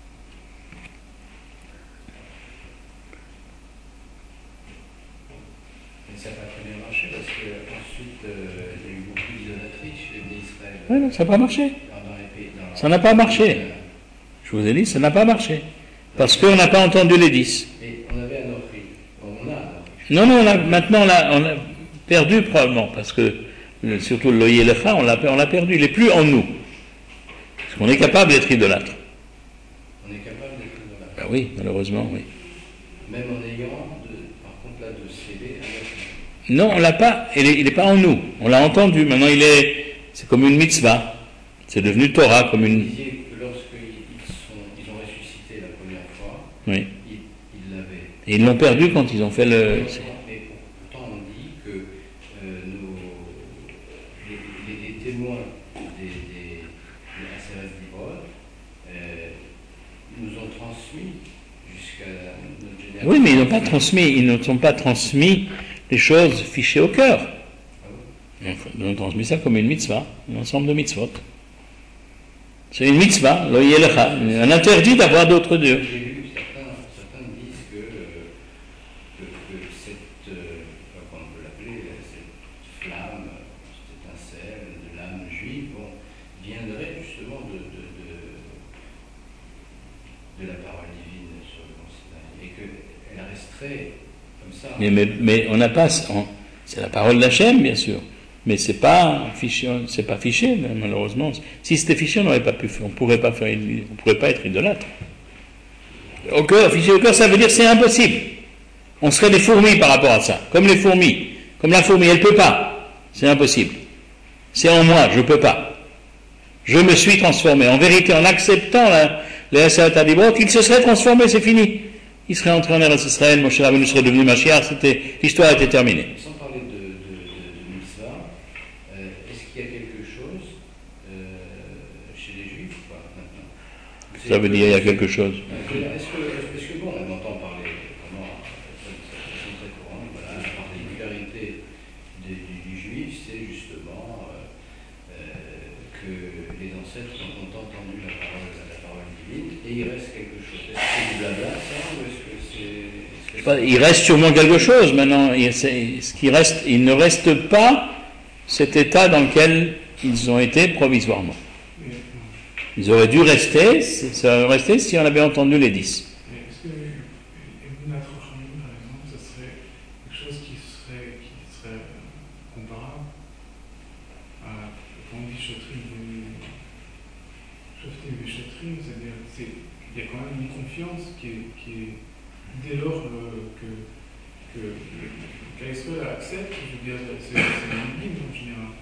Speaker 2: Mais ça n'a pas très bien marché parce qu'ensuite il y a eu beaucoup d'idolâtrie chez les Israël.
Speaker 1: Oui, non, ça n'a pas marché.
Speaker 2: Dans les pays,
Speaker 1: Ça n'a pas marché. Je vous ai dit, ça n'a pas marché. Parce qu'on n'a pas entendu les 10.
Speaker 2: Et on avait un offri. On a un offri.
Speaker 1: Non, maintenant on a perdu probablement, parce que surtout le Loï Elcha, on l'a perdu, il n'est plus en nous. Parce qu'on est capable d'être idolâtre.
Speaker 2: On est capable d'être idolâtre.
Speaker 1: Ben oui, malheureusement, oui.
Speaker 2: Même en ayant, par contre, là, de sceller avec...
Speaker 1: Non, on l'a pas, il n'est pas en nous. On l'a entendu, maintenant c'est comme une mitzvah. C'est devenu Torah, comme
Speaker 2: Vous
Speaker 1: une...
Speaker 2: disiez que lorsqu'ils ont ressuscité la première fois,
Speaker 1: Oui.
Speaker 2: ils l'avaient.
Speaker 1: Et ils l'ont perdu quand ils ont fait le...
Speaker 2: Mais pourtant, on dit que les témoins des Aseret Dibrod nous ont transmis jusqu'à notre génération.
Speaker 1: Oui, mais ils ne sont pas transmis les choses fichées au cœur. Ils ont transmis ça comme une mitzvah, un ensemble de mitzvot. C'est une mitzvah, Loï Elcha, un interdit d'avoir d'autres dieux.
Speaker 2: J'ai lu certains disent que cette, comment on peut l'appeler, cette flamme, cette étincelle de l'âme juive, viendrait justement de la parole divine sur le Mont Sinaï, et qu'elle resterait comme ça.
Speaker 1: Mais on n'a pas... c'est la parole d'Hachem, bien sûr. Mais c'est pas fiché, malheureusement. Si c'était fiché, on n'aurait pas pu faire, on pourrait pas être idolâtre. Au cœur, fiché au cœur, ça veut dire que c'est impossible. On serait des fourmis par rapport à ça, comme les fourmis, comme la fourmi, elle peut pas, c'est impossible. C'est en moi, je peux pas. Je me suis transformé. En vérité, en acceptant les Aseret Dibrot, il se serait transformé, c'est fini. Il serait entré en Eretz Israël, Moshe Rabbeinu serait devenu Mashiach, l'histoire était terminée.
Speaker 2: Sans parler de mitzvah, est-ce qu'il y a quelque chose chez les Juifs ou pas maintenant?
Speaker 1: Ça veut dire il y a quelque chose.
Speaker 2: Est-ce que bon, on entend parler, vraiment, de façon très courante, voilà, la particularité du juif, c'est justement que les ancêtres ont entendu la parole divine et il reste quelque chose. Est-ce que c'est du blabla ça ou est-ce que c'est...
Speaker 1: Je sais pas, il reste sûrement quelque chose maintenant. Il ne reste pas cet état dans lequel ils ont été provisoirement. Ils auraient dû rester, ça aurait resté si on avait entendu les 10.
Speaker 3: Est-ce que Emunat Chachamim, par exemple, ça serait quelque chose qui serait comparable à, quand on dit Shotrim et Shotrim, c'est-à-dire qu'il y a quand même une confiance qui est dès lors que l'Israël accepte, je veux dire, c'est une Bible en général.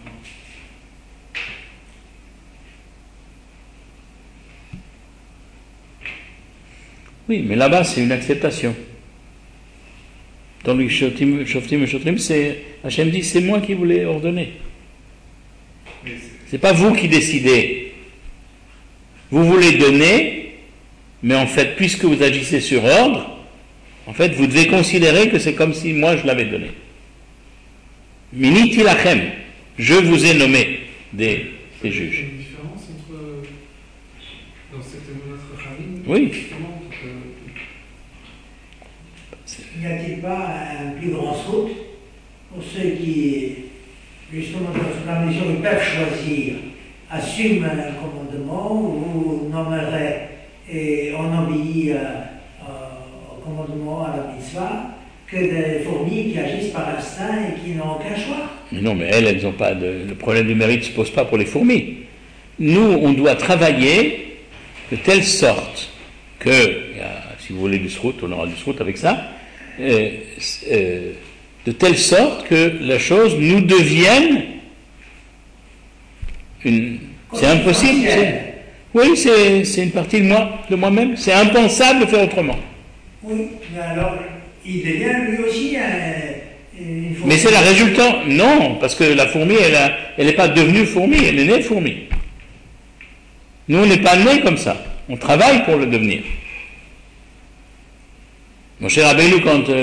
Speaker 1: Oui, mais là-bas, c'est une acceptation. Tandis que Shoftim et Shotrim, Hachem dit, c'est moi qui vous l'ai ordonné. C'est pas vous qui décidez. Vous voulez donner, mais en fait, puisque vous agissez sur ordre, en fait, vous devez considérer que c'est comme si moi je l'avais donné. Miniti lachem, je vous ai nommé des juges.
Speaker 3: Il y a une différence entre, dans cette Emunat Chachamim,
Speaker 1: Oui.
Speaker 4: N'y a-t-il pas un plus grand saut pour ceux qui, justement, dans la mesure où ils peuvent choisir, assument un commandement ou nommeraient et on obéit au commandement, à la mitzvah, que des fourmis qui agissent par instinct et qui n'ont aucun choix?
Speaker 1: Mais non, mais elles n'ont pas le problème du mérite ne se pose pas pour les fourmis. Nous, on doit travailler de telle sorte que, si vous voulez du srout, on aura du srout avec ça, de telle sorte que la chose nous devienne c'est impossible. Oui, c'est une partie de moi-même. C'est impensable de faire autrement.
Speaker 4: Oui, mais alors, il devient lui aussi une fourmi.
Speaker 1: Mais c'est la résultante. Non, parce que la fourmi, elle n'est pas devenue fourmi, elle est née fourmi. Nous, on n'est pas nés comme ça. On travaille pour le devenir. Mon cher Rabbeinu,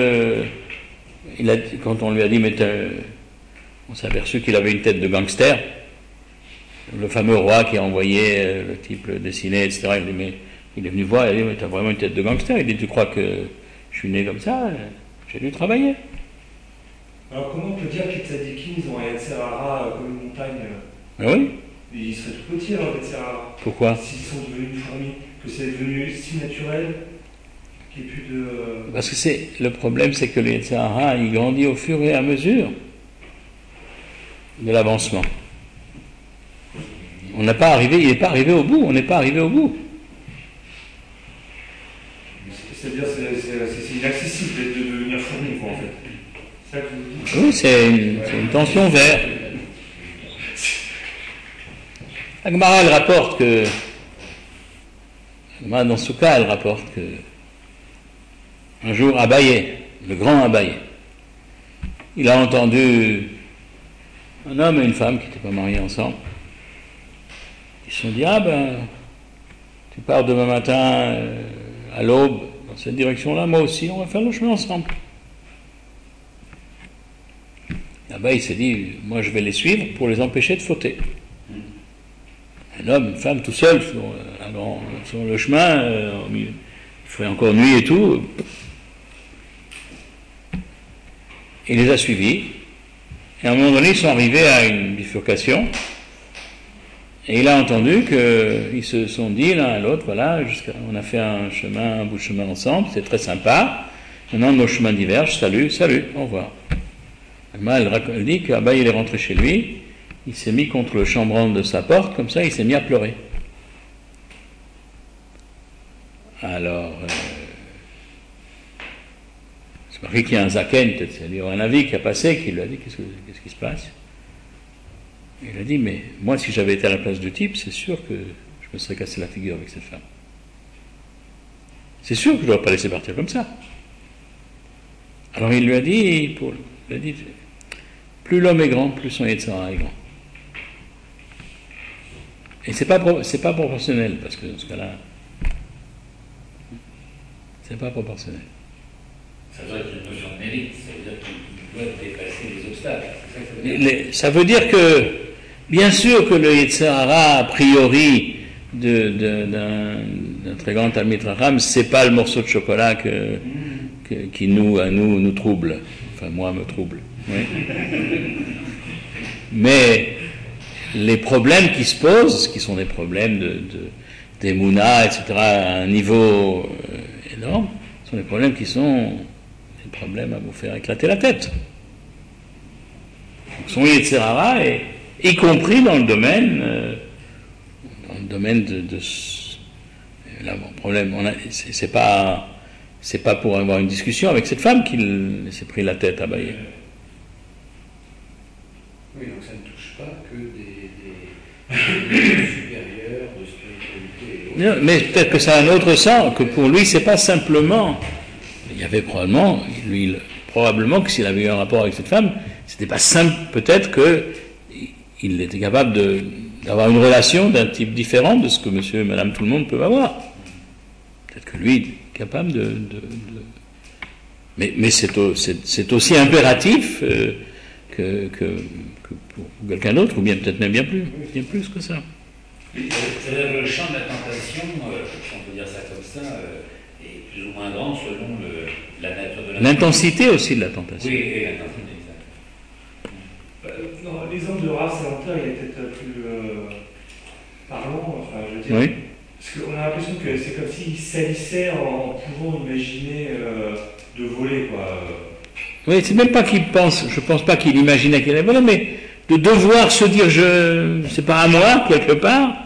Speaker 1: quand on lui a dit, mais on s'est aperçu qu'il avait une tête de gangster, le fameux roi qui a envoyé le type le dessiner, etc. Il dit, mais il est venu voir, il a dit, mais t'as vraiment une tête de gangster. Il dit, tu crois que je suis né comme ça? J'ai dû travailler.
Speaker 5: Alors comment on peut dire que les tzadikim, ils ont un Yetzer Hara comme une montagne?
Speaker 1: Mais oui.
Speaker 5: Ils seraient tout petits alors, Yetzer Hara.
Speaker 1: Pourquoi?
Speaker 5: S'ils sont devenus une fourmi, que c'est devenu si naturel.
Speaker 1: Parce que le problème, c'est que le Yetzer Hara, il grandit au fur et à mesure de l'avancement. Il n'est pas arrivé au bout, on n'est pas arrivé au bout.
Speaker 5: C'est-à-dire c'est inaccessible de devenir fourmi, quoi, en fait. C'est ça que vous dites?
Speaker 1: Oui, c'est une tension vers. Agmara, elle rapporte que. Dans ce cas, elle rapporte que. Un jour, Abaye, le grand Abaye, il a entendu un homme et une femme qui n'étaient pas mariés ensemble. Ils se sont dit, tu pars demain matin à l'aube dans cette direction-là, moi aussi, on va faire le chemin ensemble. Abaye s'est dit, moi je vais les suivre pour les empêcher de fauter. Un homme, une femme, tout seul sur le chemin, il ferait encore nuit et tout. Il les a suivis, et à un moment donné, ils sont arrivés à une bifurcation, et il a entendu qu'ils se sont dit l'un à l'autre, voilà, on a fait un bout de chemin ensemble, c'est très sympa, maintenant nos chemins divergent, salut, au revoir. Elle dit qu'Abaye il est rentré chez lui, il s'est mis contre le chambranle de sa porte, comme ça il s'est mis à pleurer. Alors, c'est marqué qu'il y a un zaken, c'est-à-dire un avis qui a passé, qui lui a dit qu'est-ce qui se passe. Il a dit, mais moi si j'avais été à la place du type, c'est sûr que je me serais cassé la figure avec cette femme. C'est sûr que je ne dois pas laisser partir comme ça. Alors il lui a dit, plus l'homme est grand, plus son Yetzer Hara est grand. Et c'est pas proportionnel, parce que dans ce cas-là, c'est pas proportionnel.
Speaker 2: Ça doit être une notion de mérite, ça veut dire qu'il doit dépasser les obstacles. C'est ça que ça veut dire.
Speaker 1: Ça veut dire que, bien sûr que le Yetzer Hara, a priori, d'un très grand Talmid Chacham, c'est pas le morceau de chocolat qui nous trouble. Enfin, moi, me trouble. Oui. Mais les problèmes qui se posent, qui sont des problèmes d'Emouna, etc., à un niveau énorme, sont des problèmes qui sont des problèmes à vous faire éclater la tête. Donc, son Yetzer Hara, y compris dans le domaine là, bon, problème, c'est pas pour avoir une discussion avec cette femme qu'il s'est pris la tête à bailler.
Speaker 2: Oui, donc ça ne touche pas que des supérieurs de spiritualité.
Speaker 1: Non, mais peut-être que ça a un autre sens, que pour lui, c'est pas simplement. Il y avait probablement que s'il avait eu un rapport avec cette femme, c'était pas simple, peut-être qu'il était capable d'avoir une relation d'un type différent de ce que monsieur et madame tout le monde peuvent avoir. Peut-être que lui, il est capable Mais c'est aussi impératif que pour quelqu'un d'autre, ou bien peut-être même bien plus que ça.
Speaker 2: C'est-à-dire le champ de la tentation, si on peut dire ça comme ça, est plus ou moins grand selon la nature de la
Speaker 1: l'intensité aussi de la tentation.
Speaker 2: Oui, et l'intensité, exact.
Speaker 5: Non, l'exemple de Rav Salanter, il est peut-être plus parlant, enfin, je veux dire.
Speaker 1: Oui.
Speaker 5: Parce qu'on a l'impression que c'est comme s'il salissait en pouvant imaginer de voler, quoi.
Speaker 1: Oui, c'est même pas qu'il pense, je pense pas qu'il imaginait qu'il allait voler, mais de devoir se dire, c'est pas à moi, quelque part,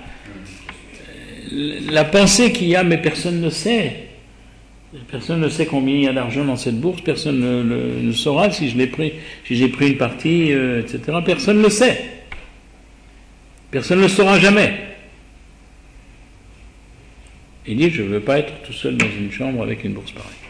Speaker 1: la pensée qu'il y a, mais personne ne sait. Personne ne sait combien il y a d'argent dans cette bourse, personne ne saura si j'ai pris une partie, etc. Personne ne le sait. Personne ne le saura jamais. Il dit, je ne veux pas être tout seul dans une chambre avec une bourse pareille.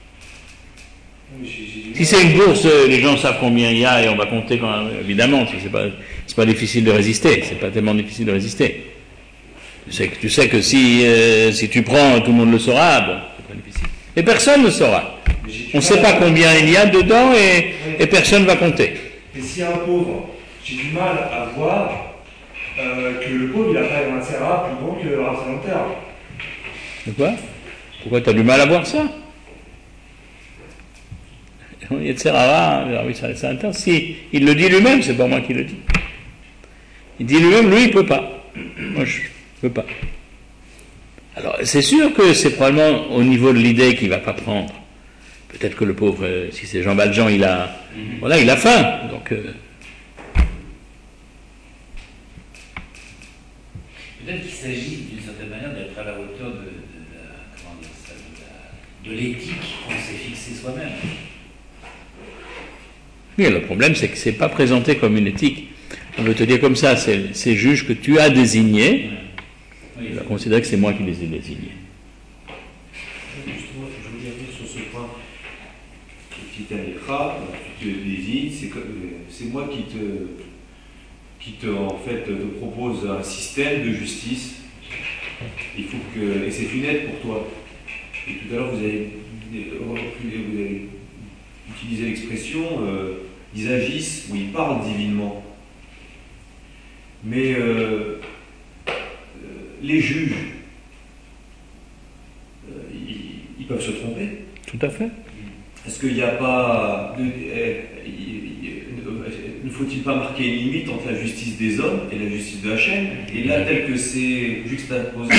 Speaker 1: Si c'est une bourse, les gens savent combien il y a et on va compter quand même, évidemment, c'est pas difficile de résister, c'est pas tellement difficile de résister. Tu sais que si tu prends, tout le monde le saura, bon, c'est pas difficile. Et personne ne saura. On ne sait pas combien il y a dedans et personne ne va compter.
Speaker 5: Mais s'il y a un pauvre, j'ai du mal à voir que le pauvre, il a pas un Serra plus grand que le Salanter.
Speaker 1: De quoi? Pourquoi tu as du mal à voir ça? Yetzer Hara, oui, c'est intéressant. Si il le dit lui-même, c'est pas moi qui le dis. Il dit lui-même, lui, il peut pas. Moi, je peux pas. Alors, c'est sûr que c'est probablement au niveau de l'idée qu'il va pas prendre. Peut-être que le pauvre, si c'est Jean Valjean, il a faim. Donc,
Speaker 2: peut-être qu'il s'agit d'une certaine manière d'être à la hauteur de l'éthique qu'on s'est fixée soi-même.
Speaker 1: oui, le problème, c'est que c'est pas présenté comme une éthique. On veut te dire comme ça, ces juges que tu as désignés,
Speaker 2: Oui,
Speaker 1: tu vas considérer que c'est moi qui les ai désignés.
Speaker 6: Justement, je voulais revenir sur ce point. Kitalecha, tu te désignes, c'est moi qui en fait, te propose un système de justice. Il faut et c'est une aide pour toi. Et tout à l'heure, vous avez utilisé l'expression ils agissent ou ils parlent divinement. Mais les juges, ils peuvent se tromper.
Speaker 1: Tout à fait.
Speaker 6: Est-ce qu'il n'y a pas... ne faut-il pas marquer une limite entre la justice des hommes et la justice de Hachem? Et là, tel que c'est juxtaposé...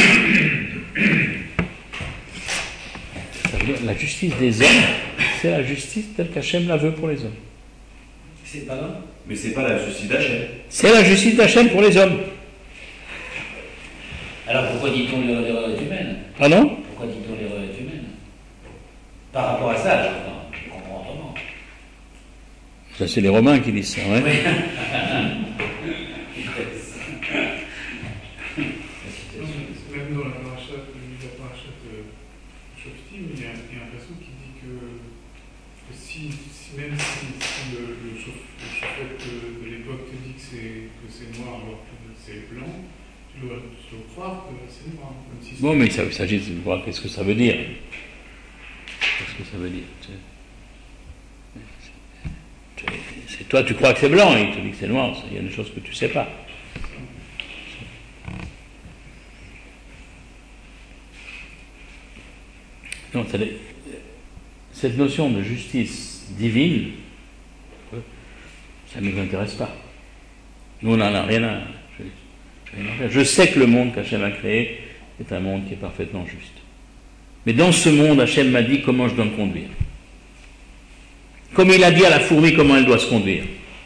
Speaker 1: La justice des hommes, c'est la justice telle qu'Hachem la veut pour les hommes.
Speaker 2: c'est pas l'homme.
Speaker 6: Mais c'est pas la justice d'Hachem.
Speaker 1: C'est la justice d'Hachem pour les hommes.
Speaker 2: Alors pourquoi dit-on l'erreur est humaine?
Speaker 1: Pardon?
Speaker 2: Pourquoi dit-on l'erreur est humaine? Par rapport à ça, je comprends autrement.
Speaker 1: Ça, c'est les Romains qui disent ça, ouais.
Speaker 2: Oui.
Speaker 3: Même dans la parachat Shoftim, il y a un passage qui dit que même si le chauffette de l'époque te dit que c'est noir alors que c'est blanc, tu dois croire que c'est noir. Même si
Speaker 1: Bon, mais il s'agit de voir qu'est-ce que ça veut dire. Qu'est-ce que ça veut dire, tu sais. Toi, tu crois que c'est blanc, et il te dit que c'est noir. Il y a des choses que tu ne sais pas. Non, cette notion de justice divine, ça ne nous intéresse pas. Nous, on n'en a rien à faire. Je sais que le monde qu'Hachem a créé est un monde qui est parfaitement juste. Mais dans ce monde, Hachem m'a dit comment je dois me conduire. Comme il a dit à la fourmi comment elle doit se conduire.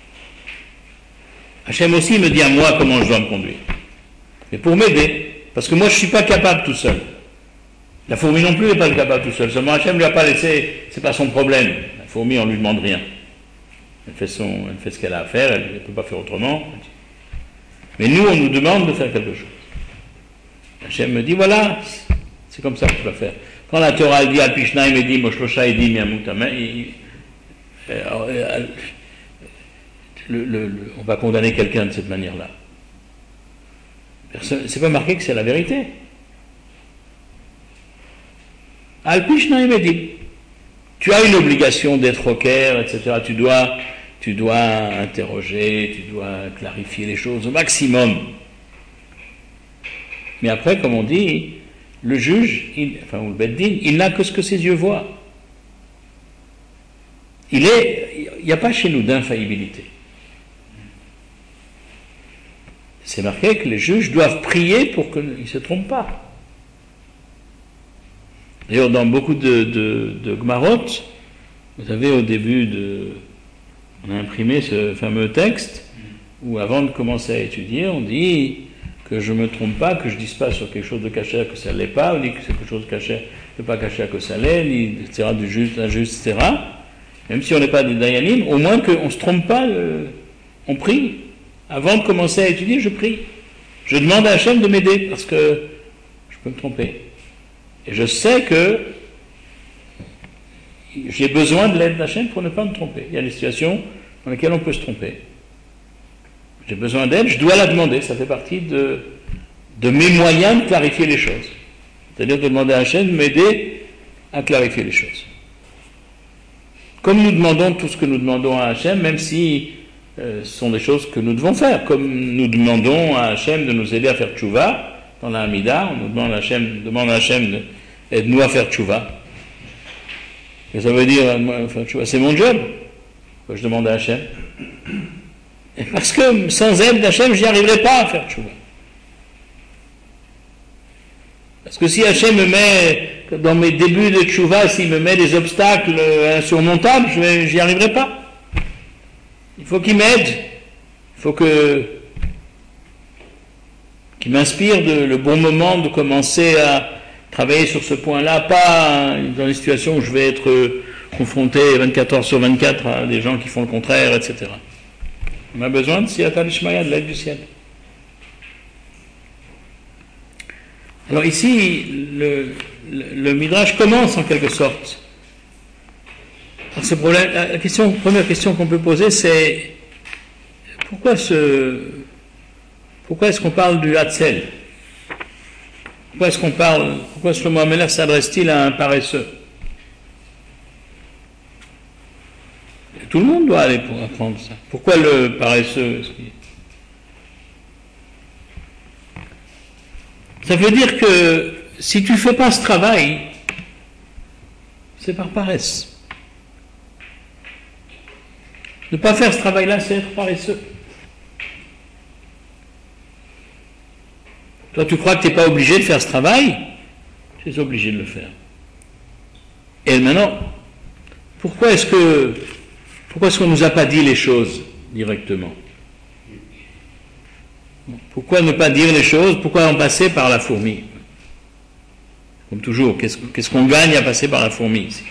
Speaker 1: Hachem aussi me dit à moi comment je dois me conduire. Mais pour m'aider, parce que moi je ne suis pas capable tout seul. La fourmi non plus n'est pas capable tout seul. Seulement Hachem ne lui a pas laissé, c'est pas son problème. La fourmi, on ne lui demande rien. Elle fait ce qu'elle a à faire, elle ne peut pas faire autrement. Mais nous, on nous demande de faire quelque chose. Hachem me dit, voilà, c'est comme ça que tu vas faire. Quand la Torah dit Al Pishnaim et dit Moshlosha et dit Miamutama, on va condamner quelqu'un de cette manière-là. C'est pas marqué que c'est la vérité. Al Pishnaim et dit, tu as une obligation d'être au Caire, etc. Tu dois interroger, tu dois clarifier les choses au maximum. Mais après, comme on dit, le juge, ou le Beddin, il n'a que ce que ses yeux voient. Il n'y a pas chez nous d'infaillibilité. C'est marqué que les juges doivent prier pour qu'ils ne se trompent pas. D'ailleurs, dans beaucoup de Gmarot, vous avez au début on a imprimé ce fameux texte où avant de commencer à étudier, on dit que je ne me trompe pas, que je ne dise pas sur quelque chose de caché que ça ne l'est pas, on dit que c'est quelque chose de caché, de pas caché que ça l'est, etc., du juste, injuste, etc. Même si on n'est pas des Dayanim, au moins qu'on ne se trompe pas, on prie. Avant de commencer à étudier, je prie. Je demande à Hachem de m'aider parce que je peux me tromper. Et je sais que j'ai besoin de l'aide d'Hachem pour ne pas me tromper. Il y a des situations dans lesquelles on peut se tromper. J'ai besoin d'aide, je dois la demander. Ça fait partie de mes moyens de clarifier les choses. C'est-à-dire de demander à Hachem de m'aider à clarifier les choses. Comme nous demandons tout ce que nous demandons à Hachem, même si ce sont des choses que nous devons faire. Comme nous demandons à Hachem de nous aider à faire tchouva, dans la Hamida, on nous demande à Hachem aide-nous à faire tchouva. Et ça veut dire, faire tchouva, c'est mon job. Je demande à Hachem. Et parce que sans aide d'Hachem, je n'y arriverai pas à faire tchouva. Parce que si Hachem me met, dans mes débuts de tchouva, s'il me met des obstacles insurmontables, je n'y arriverai pas. Il faut qu'il m'aide. Il faut qu'il m'inspire le bon moment de commencer à travailler sur ce point-là, pas dans les situations où je vais être confronté 24 heures sur 24 à des gens qui font le contraire, etc. On a besoin de Siyata Lishmaya, de l'aide du ciel. Alors ici, le Midrash commence en quelque sorte. Alors ce problème, la première question qu'on peut poser, c'est pourquoi est-ce qu'on parle du Hatzel? Pourquoi Shlomo HaMelech s'adresse-t-il à un paresseux? Tout le monde doit aller pour apprendre ça. Pourquoi le paresseux? Ça veut dire que si tu ne fais pas ce travail, c'est par paresse. Ne pas faire ce travail-là, c'est être paresseux. Toi, tu crois que tu n'es pas obligé de faire ce travail? Tu es obligé de le faire. Et maintenant, pourquoi est-ce qu'on ne nous a pas dit les choses directement? Pourquoi ne pas dire les choses? Pourquoi en passer par la fourmi? Comme toujours, qu'est-ce qu'on gagne à passer par la fourmi ici?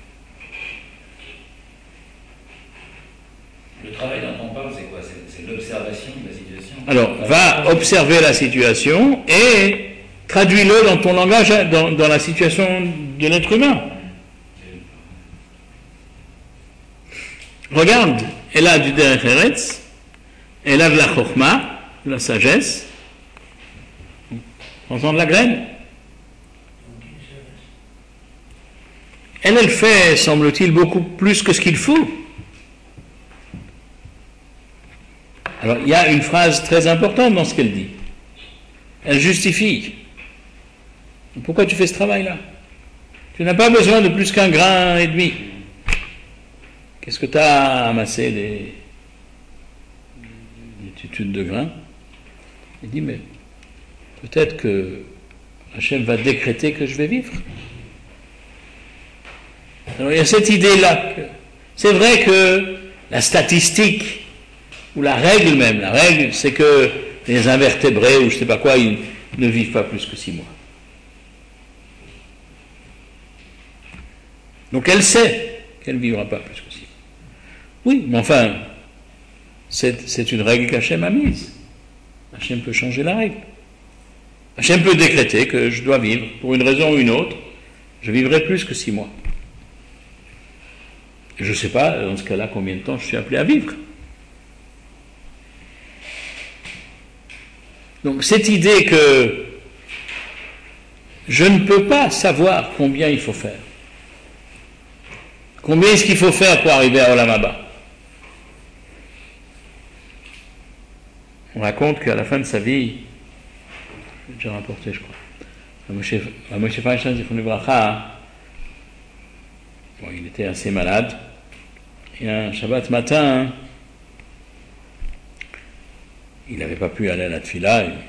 Speaker 2: Le travail dont on parle, c'est quoi? C'est l'observation de la situation.
Speaker 1: Alors, va observer la situation et traduis-le dans ton langage, dans la situation de l'être humain. Regarde, elle a du derech eretz, elle a de la chokhma, de la sagesse, prends-en de la graine. Elle fait, semble-t-il, beaucoup plus que ce qu'il faut. Alors, il y a une phrase très importante dans ce qu'elle dit. Elle justifie. Pourquoi tu fais ce travail-là? Tu n'as pas besoin de plus qu'1,5 grain. Qu'est-ce que tu as amassé des multitudes de grains? Il dit, mais peut-être que Hachem va décréter que je vais vivre. Alors il y a cette idée-là. C'est vrai que la statistique, ou la règle même, la règle, c'est que les invertébrés, ou je ne sais pas quoi, ils ne vivent pas plus que 6 mois. Donc elle sait qu'elle ne vivra pas plus que 6 mois. Oui, mais enfin, c'est une règle qu'Hachem a mise. Hachem peut changer la règle. Hachem peut décréter que je dois vivre, pour une raison ou une autre, je vivrai plus que 6 mois. Je ne sais pas, dans ce cas-là, combien de temps je suis appelé à vivre. Donc cette idée que je ne peux pas savoir combien il faut faire. Combien est-ce qu'il faut faire pour arriver à Olam Haba? On raconte qu'à la fin de sa vie, j'ai déjà rapporté, je crois, à Moshe Feinstein, il était assez malade, et un Shabbat matin, il n'avait pas pu aller à la tfila, et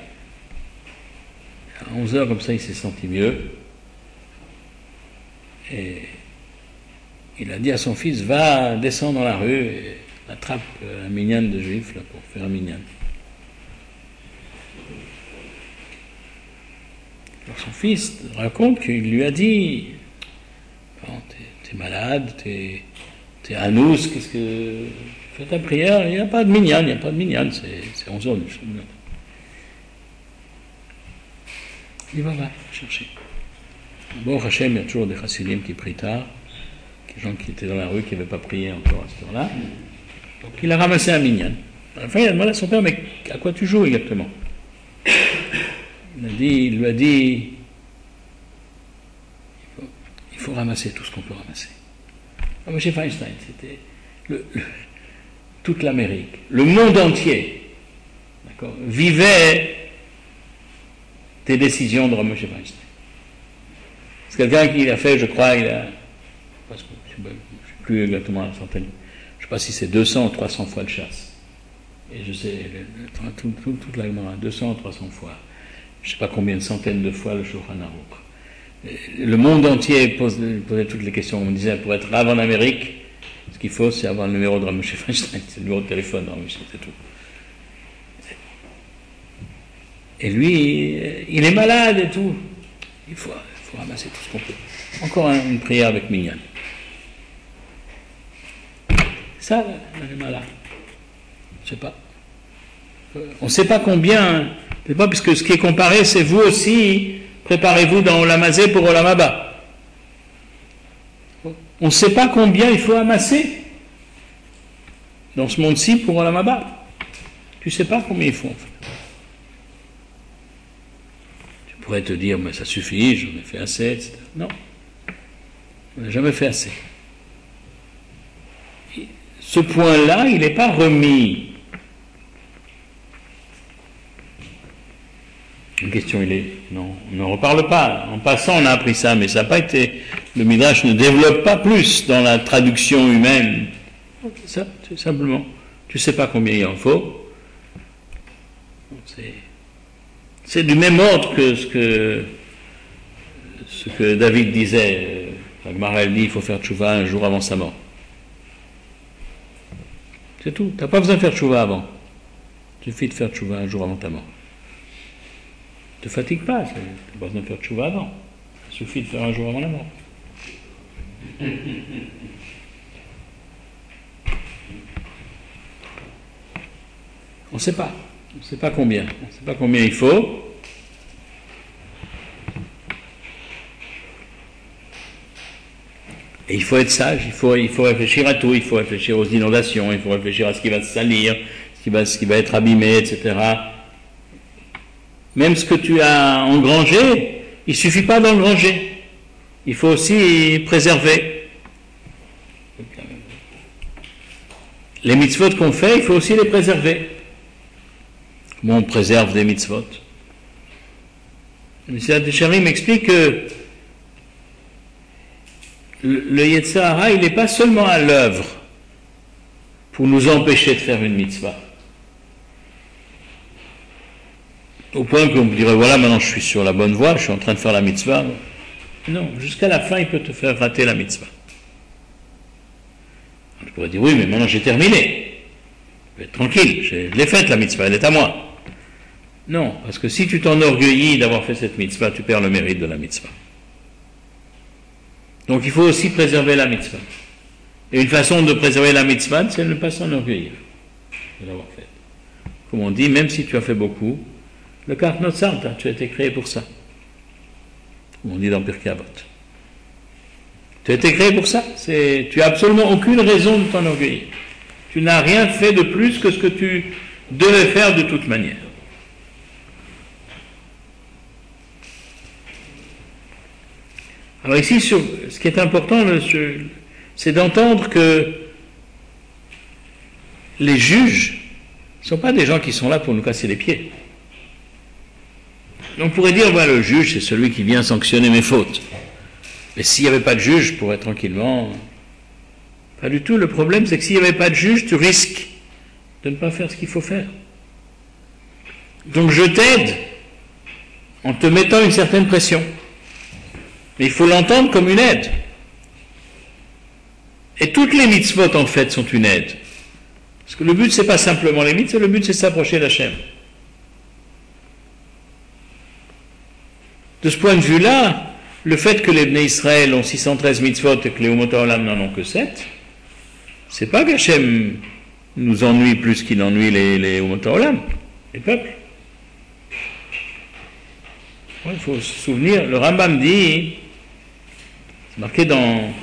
Speaker 1: à 11h comme ça, il s'est senti mieux, et il a dit à son fils, va descendre dans la rue et attrape un minyan de juif là, pour faire un minyan. Alors son fils raconte qu'il lui a dit, bon, t'es malade, t'es anous, qu'est-ce que... Fais ta prière, il n'y a pas de minyan, c'est 11h du matin. Il va chercher. Bon, Hachem, il y a toujours des chassidim qui prient tard, des gens qui étaient dans la rue, qui n'avaient pas prié encore à cette heure-là. Donc il a ramassé un minyan. À la fin, il a demandé à son père, mais à quoi tu joues exactement? Il lui a dit, il faut ramasser tout ce qu'on peut ramasser. M. Feinstein, c'était toute l'Amérique, le monde entier, d'accord, vivait des décisions de M. Feinstein. C'est quelqu'un qui a fait, je crois, je ne sais plus exactement la centaine, je ne sais pas si c'est 200 ou 300 fois le chasse. Et je sais, toute la Gemara, 200 ou 300 fois. Je ne sais pas combien de centaines de fois le Shulchan Aruch. Le monde entier posait toutes les questions. On me disait, pour être Rav en Amérique, ce qu'il faut, c'est avoir le numéro de Rav Moshe Feinstein, c'est le numéro de téléphone de Rav Moshe, c'est tout. Et lui, il est malade et tout. Il faut ramasser tout ce qu'on peut. Encore une prière avec Minyan. Ça, la Gemara, je ne sais pas. On ne sait pas combien, c'est pas, puisque ce qui est comparé, c'est vous aussi, préparez-vous dans Olam Hazé pour Olam Haba. On ne sait pas combien il faut amasser dans ce monde-ci pour Olam Haba. Tu ne sais pas combien il faut en fait. Tu pourrais te dire, mais ça suffit, j'en ai fait assez, etc. Non, on n'a jamais fait assez. Ce point-là, il n'est pas remis. Une question, non, on n'en reparle pas. En passant, on a appris ça, mais ça n'a pas été... Le Midrash ne développe pas plus dans la traduction humaine. C'est ça, c'est simplement. Tu ne sais pas combien il en faut. C'est du même ordre que ce que David disait. La Gemara dit, il faut faire tchouva un jour avant sa mort. C'est tout. Tu n'as pas besoin de faire tchouva avant. Il suffit de faire tchouva un jour avant ta mort. Ne te fatigue pas, tu n'as pas besoin de faire tchouva avant. Il suffit de faire un jour avant la mort. On ne sait pas. On ne sait pas combien. On ne sait pas combien il faut. Et il faut être sage, il faut réfléchir à tout, il faut réfléchir aux inondations, il faut réfléchir à ce qui va se salir, ce qui va être abîmé, etc. Même ce que tu as engrangé, il ne suffit pas d'engranger. Il faut aussi préserver. Les mitzvot qu'on fait, il faut aussi les préserver. Comment on préserve des mitzvot? M. Adeshari m'explique que le Yetzer Hara, il n'est pas seulement à l'œuvre pour nous empêcher de faire une mitzvah. Au point qu'on me dirait, voilà, maintenant je suis sur la bonne voie, je suis en train de faire la mitzvah. Non, jusqu'à la fin, il peut te faire rater la mitzvah. Je pourrais dire, oui, mais maintenant j'ai terminé. Je vais être tranquille, je l'ai faite la mitzvah, elle est à moi. Non, parce que si tu t'enorgueillis d'avoir fait cette mitzvah, tu perds le mérite de la mitzvah. Donc il faut aussi préserver la mitzvah. Et une façon de préserver la mitzvah, c'est de ne pas s'enorgueillir de l'avoir faite. Comme on dit, même si tu as fait beaucoup, le Karnot Santa, tu as été créé pour ça. Comme on dit dans Pirkei Avot. Tu as été créé pour ça. Tu n'as absolument aucune raison de t'enorgueillir. Tu n'as rien fait de plus que ce que tu devais faire de toute manière. Alors ici, ce qui est important, c'est d'entendre que les juges ne sont pas des gens qui sont là pour nous casser les pieds. On pourrait dire, voilà, le juge, c'est celui qui vient sanctionner mes fautes. Mais s'il n'y avait pas de juge, je pourrais tranquillement... Pas du tout. Le problème, c'est que s'il n'y avait pas de juge, tu risques de ne pas faire ce qu'il faut faire. Donc je t'aide en te mettant une certaine pression. Mais il faut l'entendre comme une aide. Et toutes les mitzvot, en fait, sont une aide. Parce que le but, c'est pas simplement les mitzvot, le but, c'est s'approcher d'Hachem. De ce point de vue-là, le fait que les Bnei Israël ont 613 mitzvot et que les Umot Haolam n'en ont que 7, c'est pas qu'Hachem nous ennuie plus qu'il ennuie les Umot Haolam, les peuples. Il faut se souvenir, le Rambam dit, c'est marqué dans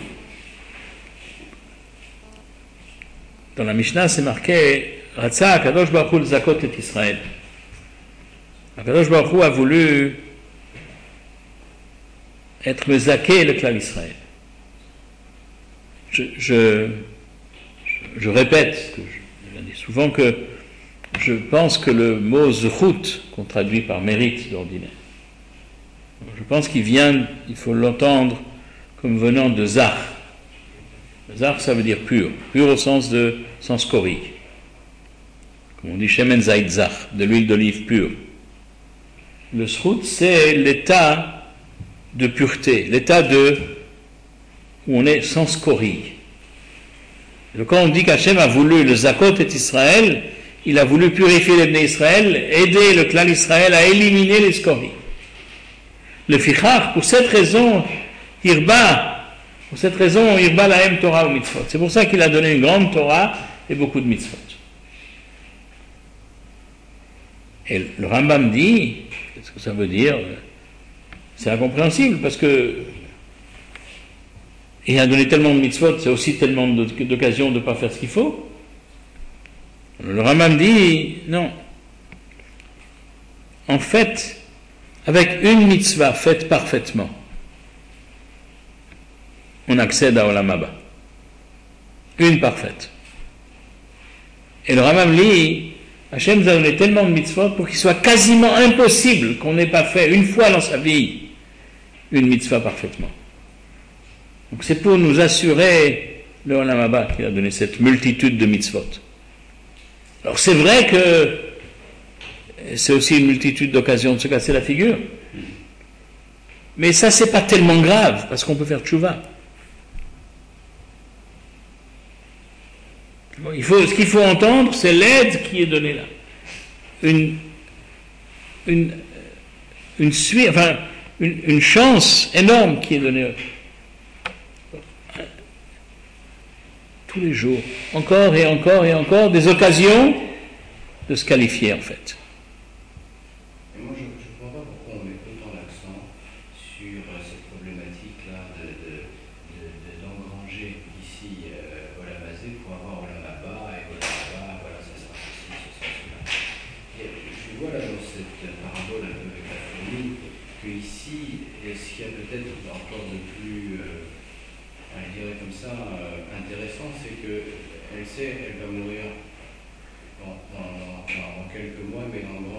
Speaker 1: la Mishnah, c'est marqué Ratza Akadosh Baruch Hu Zakot et Israël. Akadosh Baruch Hu a voulu être le zaké et le klal Israël. Je répète ce que je dis souvent, que je pense que le mot zchut, qu'on traduit par mérite d'ordinaire, je pense qu'il faut l'entendre comme venant de zach. Zach, ça veut dire pur au sens cori. Comme on dit shemen zayit zach, de l'huile d'olive pure. Le zchut, c'est l'état de pureté, l'état où on est sans scorie. Donc quand on dit qu'Hachem a voulu le Zakot et Israël, il a voulu purifier les Bnei Israël, aider le clan Israël à éliminer les scories. Le Fichach, pour cette raison, Irba lahem Torah ou mitzvot. C'est pour ça qu'il a donné une grande Torah et beaucoup de mitzvot. Et le Rambam dit, qu'est-ce que ça veut dire? C'est incompréhensible parce que il a donné tellement de mitzvot, c'est aussi tellement d'occasions de ne pas faire ce qu'il faut. Le Rambam dit non. En fait, avec une mitzvah faite parfaitement, on accède à Olam Haba. Une parfaite. Et le Rambam dit, Hachem nous a donné tellement de mitzvot pour qu'il soit quasiment impossible qu'on n'ait pas fait une fois dans sa vie une mitzvah parfaitement. Donc c'est pour nous assurer le Olam Haba qu'il a donné cette multitude de mitzvot. Alors c'est vrai que c'est aussi une multitude d'occasions de se casser la figure. Mais ça c'est pas tellement grave parce qu'on peut faire tchouva. Bon, ce qu'il faut entendre, c'est l'aide qui est donnée là. Une chance énorme qui est donnée tous les jours, encore et encore et encore, des occasions de se qualifier en fait.
Speaker 2: Et moi je ne comprends pas pourquoi on met autant l'accent sur cette problématique-là d'engranger ici Olam Hazé pour avoir Olam Haba et Olam Haba, voilà, ça sera ceci, ça sera cela. Et je vois là dans cette parabole un peu avec la famille que ici, ce qu'il y a peut-être encore de plus, je dirais comme ça, intéressant, c'est qu'elle sait, elle va mourir dans quelques mois, mais dans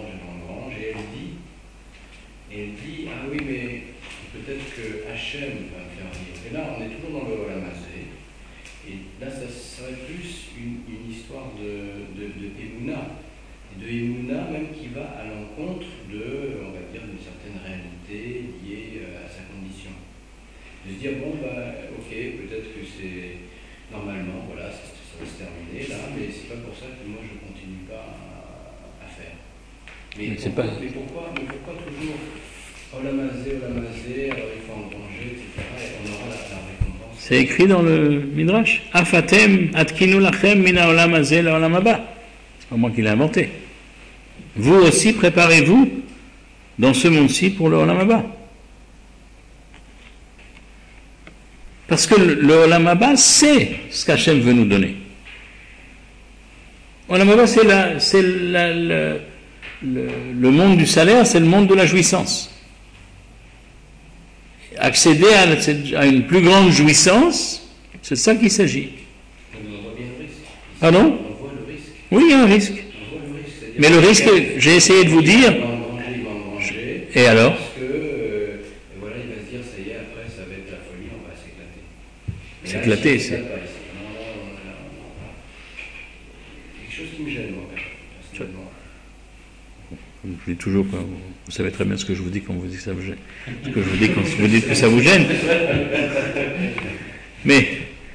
Speaker 2: Hachem va me faire vivre. Et là, on est toujours dans le Olam Hazé. Et là, ça serait plus une histoire de Emouna. Et de Emouna, même qui va à l'encontre on va dire, d'une certaine réalité liée à sa condition. De se dire, bon, ok, peut-être que c'est normalement, voilà, ça va se terminer là, mais c'est pas pour ça que moi je continue pas à faire. Mais pourquoi toujours Olam Hazé, alors il faut engranger, etc. Et on aura la récompense.
Speaker 1: C'est écrit dans le Midrash. Afatem atkinu lachem mina olam hazé la olam haba. C'est pas moi qui l'ai inventé. Vous aussi préparez-vous dans ce monde-ci pour le olam haba. Parce que le olam haba, c'est ce qu'Hachem veut nous donner. Olam haba, c'est le monde du salaire, c'est le monde de la jouissance. Accéder à une plus grande jouissance, c'est de ça qu'il s'agit.
Speaker 2: On voit bien le risque.
Speaker 1: Pardon ?
Speaker 2: On voit le risque.
Speaker 1: Oui, il y a un risque.
Speaker 2: On voit le risque.
Speaker 1: Mais le risque, j'ai essayé de vous dire.
Speaker 2: Il va engranger.
Speaker 1: Et alors ?
Speaker 2: Parce que, voilà, il va se dire, ça y est, après, ça va être la folie, on va s'éclater.
Speaker 1: S'éclater, c'est.
Speaker 2: Quelque chose qui me gêne, moi, personnellement.
Speaker 1: Je dis toujours, vous savez très bien ce que je vous dis quand vous dites que ça vous gêne. Ce que je vous dis quand vous dites que ça vous gêne. Mais,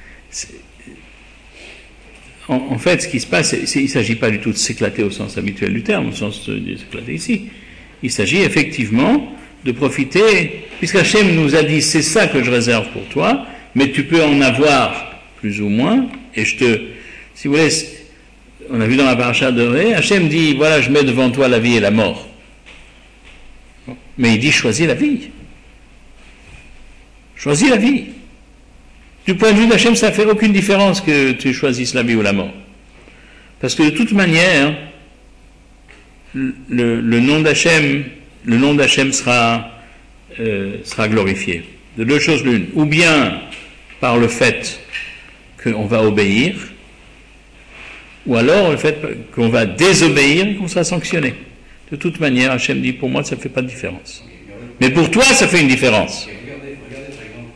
Speaker 1: en fait, ce qui se passe, il ne s'agit pas du tout de s'éclater au sens habituel du terme, au sens de s'éclater ici. Il s'agit effectivement de profiter, puisqu'Hachem nous a dit, c'est ça que je réserve pour toi, mais tu peux en avoir plus ou moins, et si vous voulez, on a vu dans la paracha de Ré, Hachem dit, voilà, je mets devant toi la vie et la mort. Mais il dit, choisis la vie. Choisis la vie. Du point de vue d'Hachem, ça ne fait aucune différence que tu choisisses la vie ou la mort. Parce que de toute manière, le nom d'Hachem sera glorifié. De deux choses l'une. Ou bien par le fait qu'on va obéir, ou alors le fait qu'on va désobéir et qu'on sera sanctionné. De toute manière, Hachem dit, pour moi, ça ne fait pas de différence. Mais pour toi, ça fait une différence.
Speaker 2: Regardez par exemple,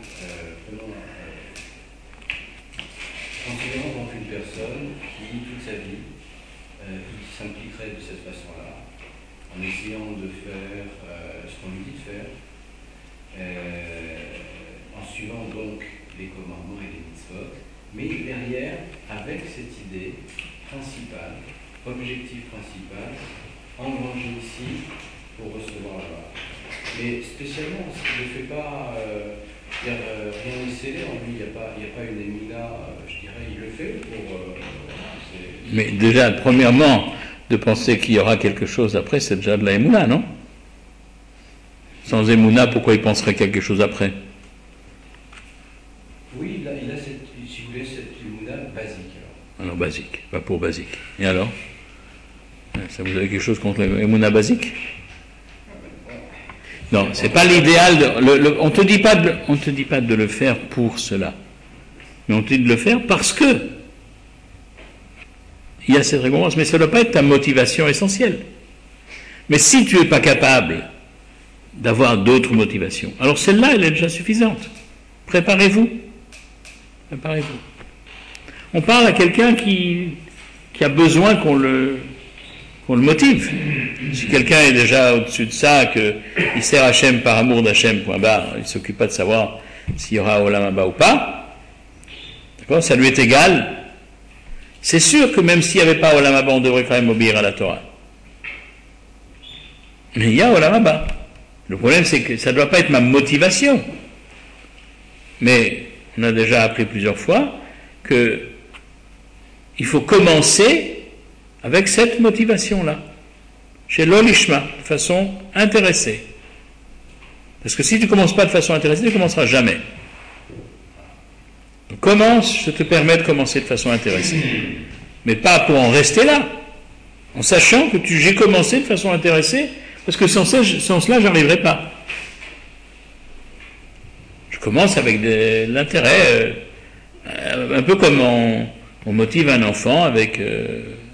Speaker 2: considérons donc une personne qui, toute sa vie, qui s'impliquerait de cette façon-là, en essayant de faire ce qu'on lui dit de faire, en suivant donc les commandements et les mitzvot, mais derrière, avec cette idée principale, objectif principal, engranger ici pour recevoir là-bas. Mais spécialement, il ne fait pas, rien n'est scellé en lui, il n'y a pas une émina, je dirais, il le fait pour...
Speaker 1: Mais déjà, premièrement, de penser qu'il y aura quelque chose après, c'est déjà de la émouna, non ? Sans émouna, pourquoi il penserait quelque chose après ?
Speaker 2: Oui, il a cette, si vous voulez, cette émouna basique.
Speaker 1: Alors basique, pas pour basique. Et alors ? Ça, vous avez quelque chose contre l'émouna basique ? Non, c'est pas l'idéal. On te dit pas de le faire pour cela, mais on te dit de le faire parce que il y a cette récompense. Mais ça ne doit pas être ta motivation essentielle. Mais si tu n'es pas capable d'avoir d'autres motivations, alors celle-là, elle est déjà suffisante. Préparez-vous. On parle à quelqu'un qui a besoin qu'on le motive. Si quelqu'un est déjà au-dessus de ça, qu'il sert Hachem par amour d'Hachem, point barre, il ne s'occupe pas de savoir s'il y aura Olam Haba ou pas, d'accord, ça lui est égal. C'est sûr que même s'il n'y avait pas Olam Haba, on devrait quand même obéir à la Torah. Mais il y a Olam Haba. Le problème, c'est que ça ne doit pas être ma motivation. Mais on a déjà appris plusieurs fois que il faut commencer avec cette motivation-là, chez l'olishma, de façon intéressée. Parce que si tu ne commences pas de façon intéressée, tu ne commenceras jamais. Donc commence, je te permets de commencer de façon intéressée. Mais pas pour en rester là, en sachant que j'ai commencé de façon intéressée, parce que sans cela, je n'arriverai pas. Je commence avec de l'intérêt, un peu comme on motive un enfant avec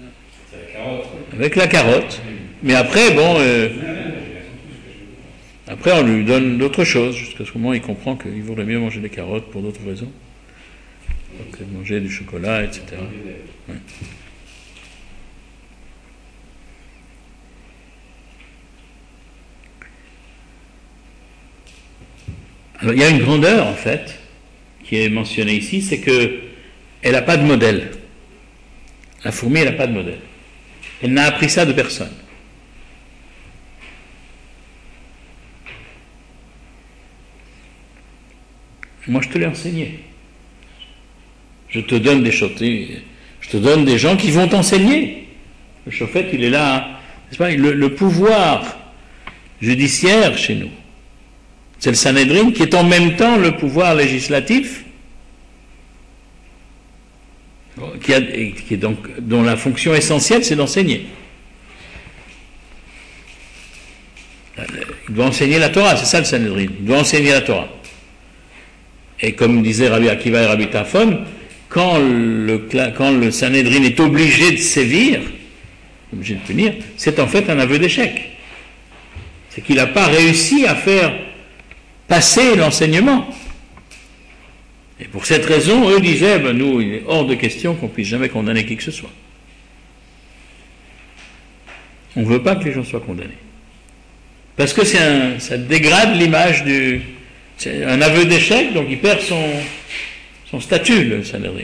Speaker 1: la carotte. Mais après, Après, on lui donne d'autres choses, jusqu'à ce moment où il comprend qu'il vaudrait mieux manger des carottes pour d'autres raisons. Que manger du chocolat, etc. Ouais. Alors, il y a une grandeur, en fait, qui est mentionnée ici, c'est que elle n'a pas de modèle. La fourmi, elle n'a pas de modèle. Elle n'a appris ça de personne. Moi, je te l'ai enseigné. Je te donne des choses, je te donne des gens qui vont t'enseigner. Le Shofet, il est là, n'est-ce pas, le pouvoir judiciaire chez nous. C'est le Sanhedrin qui est en même temps le pouvoir législatif, dont la fonction essentielle, c'est d'enseigner. Il doit enseigner la Torah, c'est ça le Sanhedrin. Il doit enseigner la Torah. Et comme disaient Rabbi Akiva et Rabbi Tarfon, quand le Sanhedrin est obligé de sévir, obligé de punir, c'est en fait un aveu d'échec. C'est qu'il n'a pas réussi à faire passer l'enseignement. Et pour cette raison, eux disaient, nous, il est hors de question qu'on puisse jamais condamner qui que ce soit. On ne veut pas que les gens soient condamnés. Parce que ça dégrade l'image c'est un aveu d'échec, donc il perd son statut, le Sanhedrin.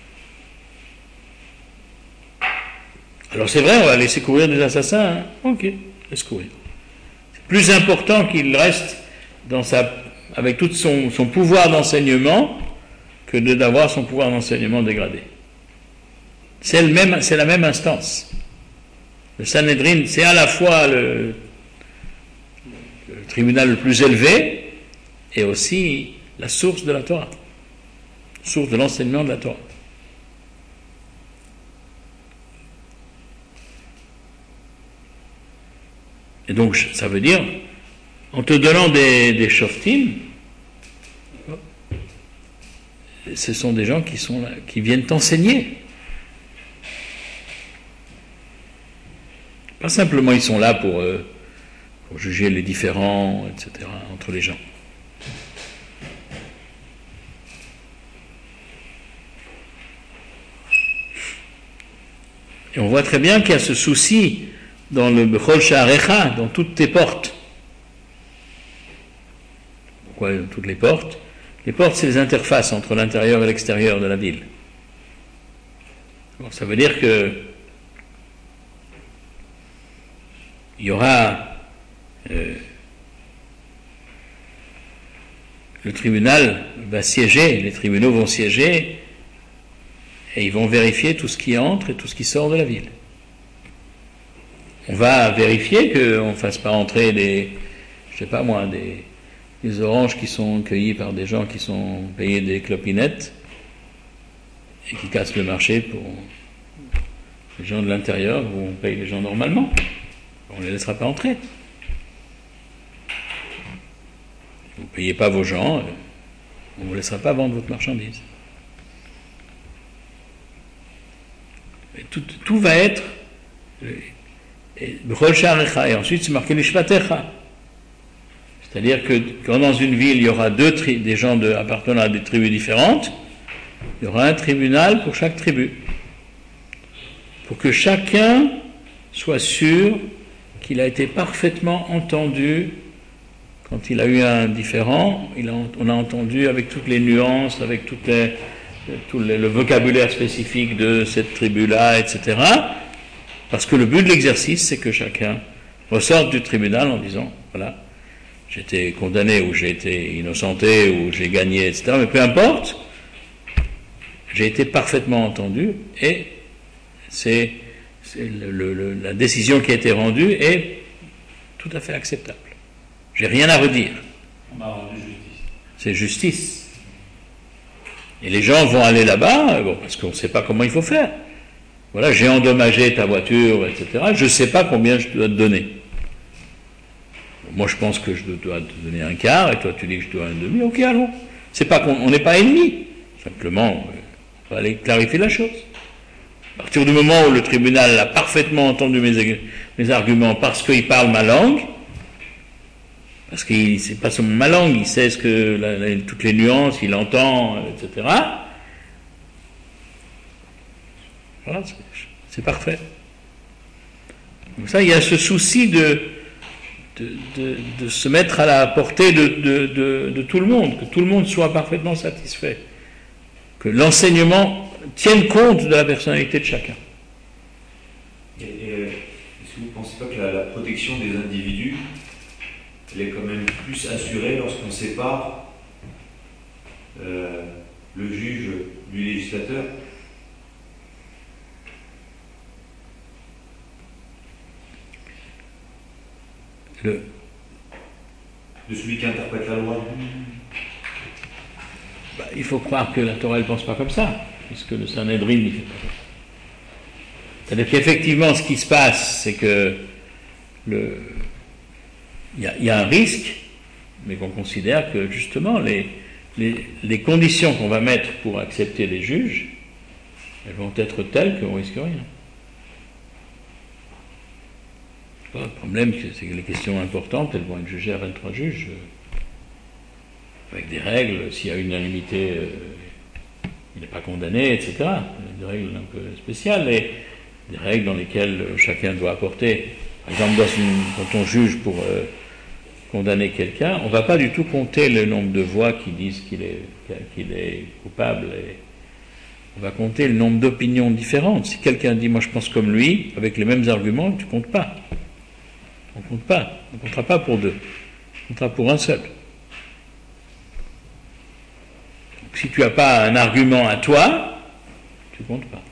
Speaker 1: Alors c'est vrai, on va laisser courir des assassins, hein? Ok, laisse courir. C'est plus important qu'il reste avec tout son pouvoir d'enseignement que d'avoir son pouvoir d'enseignement dégradé. C'est la même instance. Le Sanhedrin, c'est à la fois le tribunal le plus élevé et aussi la source de la Torah, source de l'enseignement de la Torah. Et donc, ça veut dire, en te donnant des shoftim, ce sont des gens qui sont là, qui viennent t'enseigner. Pas simplement ils sont là pour juger les différends, etc., entre les gens. Et on voit très bien qu'il y a ce souci dans le Bechol Sha'arecha, dans toutes tes portes. Pourquoi dans toutes les portes? Les portes, c'est les interfaces entre l'intérieur et l'extérieur de la ville. Bon, ça veut dire que il y aura le tribunal va siéger, les tribunaux vont siéger et ils vont vérifier tout ce qui entre et tout ce qui sort de la ville. On va vérifier qu'on ne fasse pas entrer des oranges qui sont cueillis par des gens qui sont payés des clopinettes et qui cassent le marché pour les gens de l'intérieur où on paye les gens normalement. On ne les laissera pas entrer. Vous ne payez pas vos gens, on ne vous laissera pas vendre votre marchandise. Et tout va être et ensuite c'est marqué l'ishpatecha. C'est-à-dire que quand dans une ville il y aura des gens appartenant à des tribus différentes, il y aura un tribunal pour chaque tribu. Pour que chacun soit sûr qu'il a été parfaitement entendu quand il a eu un différend, on a entendu avec toutes les nuances, avec le vocabulaire spécifique de cette tribu-là, etc. Parce que le but de l'exercice, c'est que chacun ressorte du tribunal en disant, voilà, j'ai été condamné ou j'ai été innocenté ou j'ai gagné, etc. Mais peu importe, j'ai été parfaitement entendu et la décision qui a été rendue est tout à fait acceptable. J'ai rien à redire.
Speaker 6: On m'a rendu justice.
Speaker 1: C'est justice. Et les gens vont aller là-bas, parce qu'on ne sait pas comment il faut faire. Voilà, j'ai endommagé ta voiture, etc. Je ne sais pas combien je dois te donner. Moi, je pense que je dois te donner un quart, et toi, tu dis que je dois un demi. Ok, allons. C'est pas on n'est pas ennemis. Simplement, on va aller clarifier la chose. À partir du moment où le tribunal a parfaitement entendu mes arguments parce qu'il parle ma langue, Parce qu'il c'est pas seulement ma langue, il sait ce que toutes les nuances, il entend, etc. Voilà, c'est parfait. Donc ça, il y a ce souci de se mettre à la portée de tout le monde, que tout le monde soit parfaitement satisfait, que l'enseignement tienne compte de la personnalité de chacun.
Speaker 6: Est-ce que vous ne pensez pas que la protection des individus, elle est quand même plus assurée lorsqu'on sépare le juge du législateur? De celui qui interprète la loi?
Speaker 1: Il faut croire que la Torah ne pense pas comme ça, puisque le Sanhédrin ne fait pas comme ça. C'est-à-dire qu'effectivement, ce qui se passe, c'est que il y a un risque, mais qu'on considère que justement les conditions qu'on va mettre pour accepter les juges, elles vont être telles qu'on ne risque rien. Le problème, c'est que les questions importantes, elles vont être jugées à 23 juges, avec des règles. S'il y a unanimité, il n'est pas condamné, etc. Des règles un peu spéciales, et des règles dans lesquelles chacun doit apporter. Par exemple, quand on juge pour condamner quelqu'un, on ne va pas du tout compter le nombre de voix qui disent qu'il est coupable, et on va compter le nombre d'opinions différentes. Si quelqu'un dit « moi je pense comme lui », avec les mêmes arguments, tu ne comptes pas. On ne compte pas. On ne comptera pas pour deux. On comptera pour un seul. Donc, si tu n'as pas un argument à toi, tu ne comptes pas.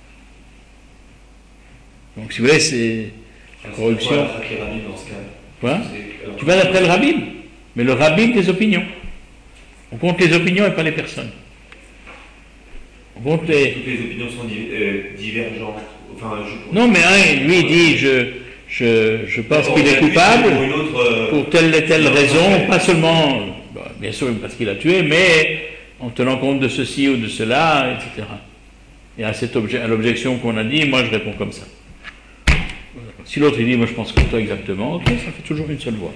Speaker 1: Donc, si vous voulez, c'est la corruption. Quoi? Tu vas d'après le rabbin, mais le rabbin des opinions. On compte les opinions et pas les personnes. On compte les...
Speaker 6: Toutes les opinions sont divergentes. Enfin,
Speaker 1: non, mais lui il dit je pense qu'il est coupable pour telle et telle raison, pas seulement, bien sûr parce qu'il a tué, mais en tenant compte de ceci ou de cela, etc. Et à l'objection qu'on a dit, moi je réponds comme ça. Si l'autre il dit, moi je pense comme toi exactement, ok, ça fait toujours une seule voix.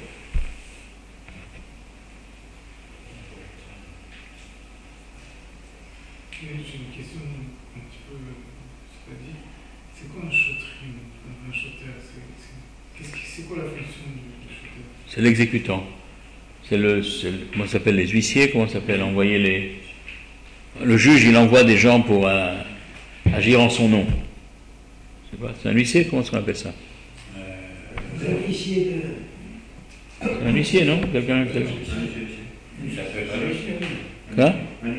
Speaker 3: J'ai une question un petit peu, c'est quoi un shotrim, un shoter? C'est quoi la fonction du shoter?
Speaker 1: C'est l'exécutant. Comment ça s'appelle, les huissiers, comment ça s'appelle, envoyer les... Le juge, il envoie des gens pour agir en son nom. C'est un huissier, comment on appelle ça?
Speaker 4: Un huissier de...
Speaker 1: C'est un huissier, non? Quelqu'un... Quoi?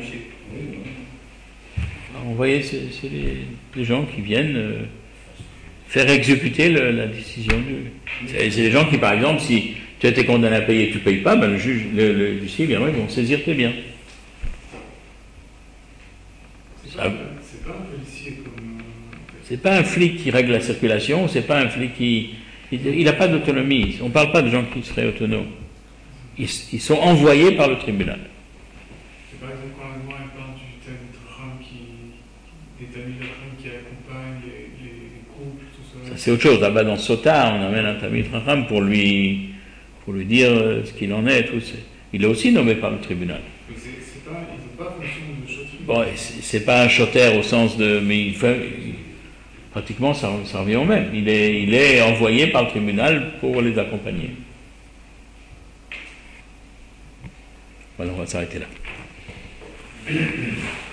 Speaker 1: Envoyer, c'est des gens qui viennent faire exécuter la décision c'est des gens qui, par exemple, si tu as été condamné à payer et tu ne payes pas, ben le juge, le huissier viendra, ils vont saisir tes biens.
Speaker 3: C'est pas un policier comme...
Speaker 1: C'est pas un flic qui règle la circulation, c'est pas un flic qui... Il n'a pas d'autonomie. On ne parle pas de gens qui seraient autonomes. Ils sont envoyés par le tribunal.
Speaker 3: C'est par exemple quand la loi parle du Talmid des Talmid qui accompagnent les couples, tout ça.
Speaker 1: Ça c'est autre chose. Là-bas dans Sota, on amène un Talmid Chacham pour lui dire ce qu'il en est. Tout. Il est aussi nommé par le tribunal.
Speaker 3: Mais il n'a pas fonction de shoter.
Speaker 1: Bon, c'est pas un shoter au sens de... Mais pratiquement, ça revient au même. Il est envoyé par le tribunal pour les accompagner. Voilà, on va s'arrêter là.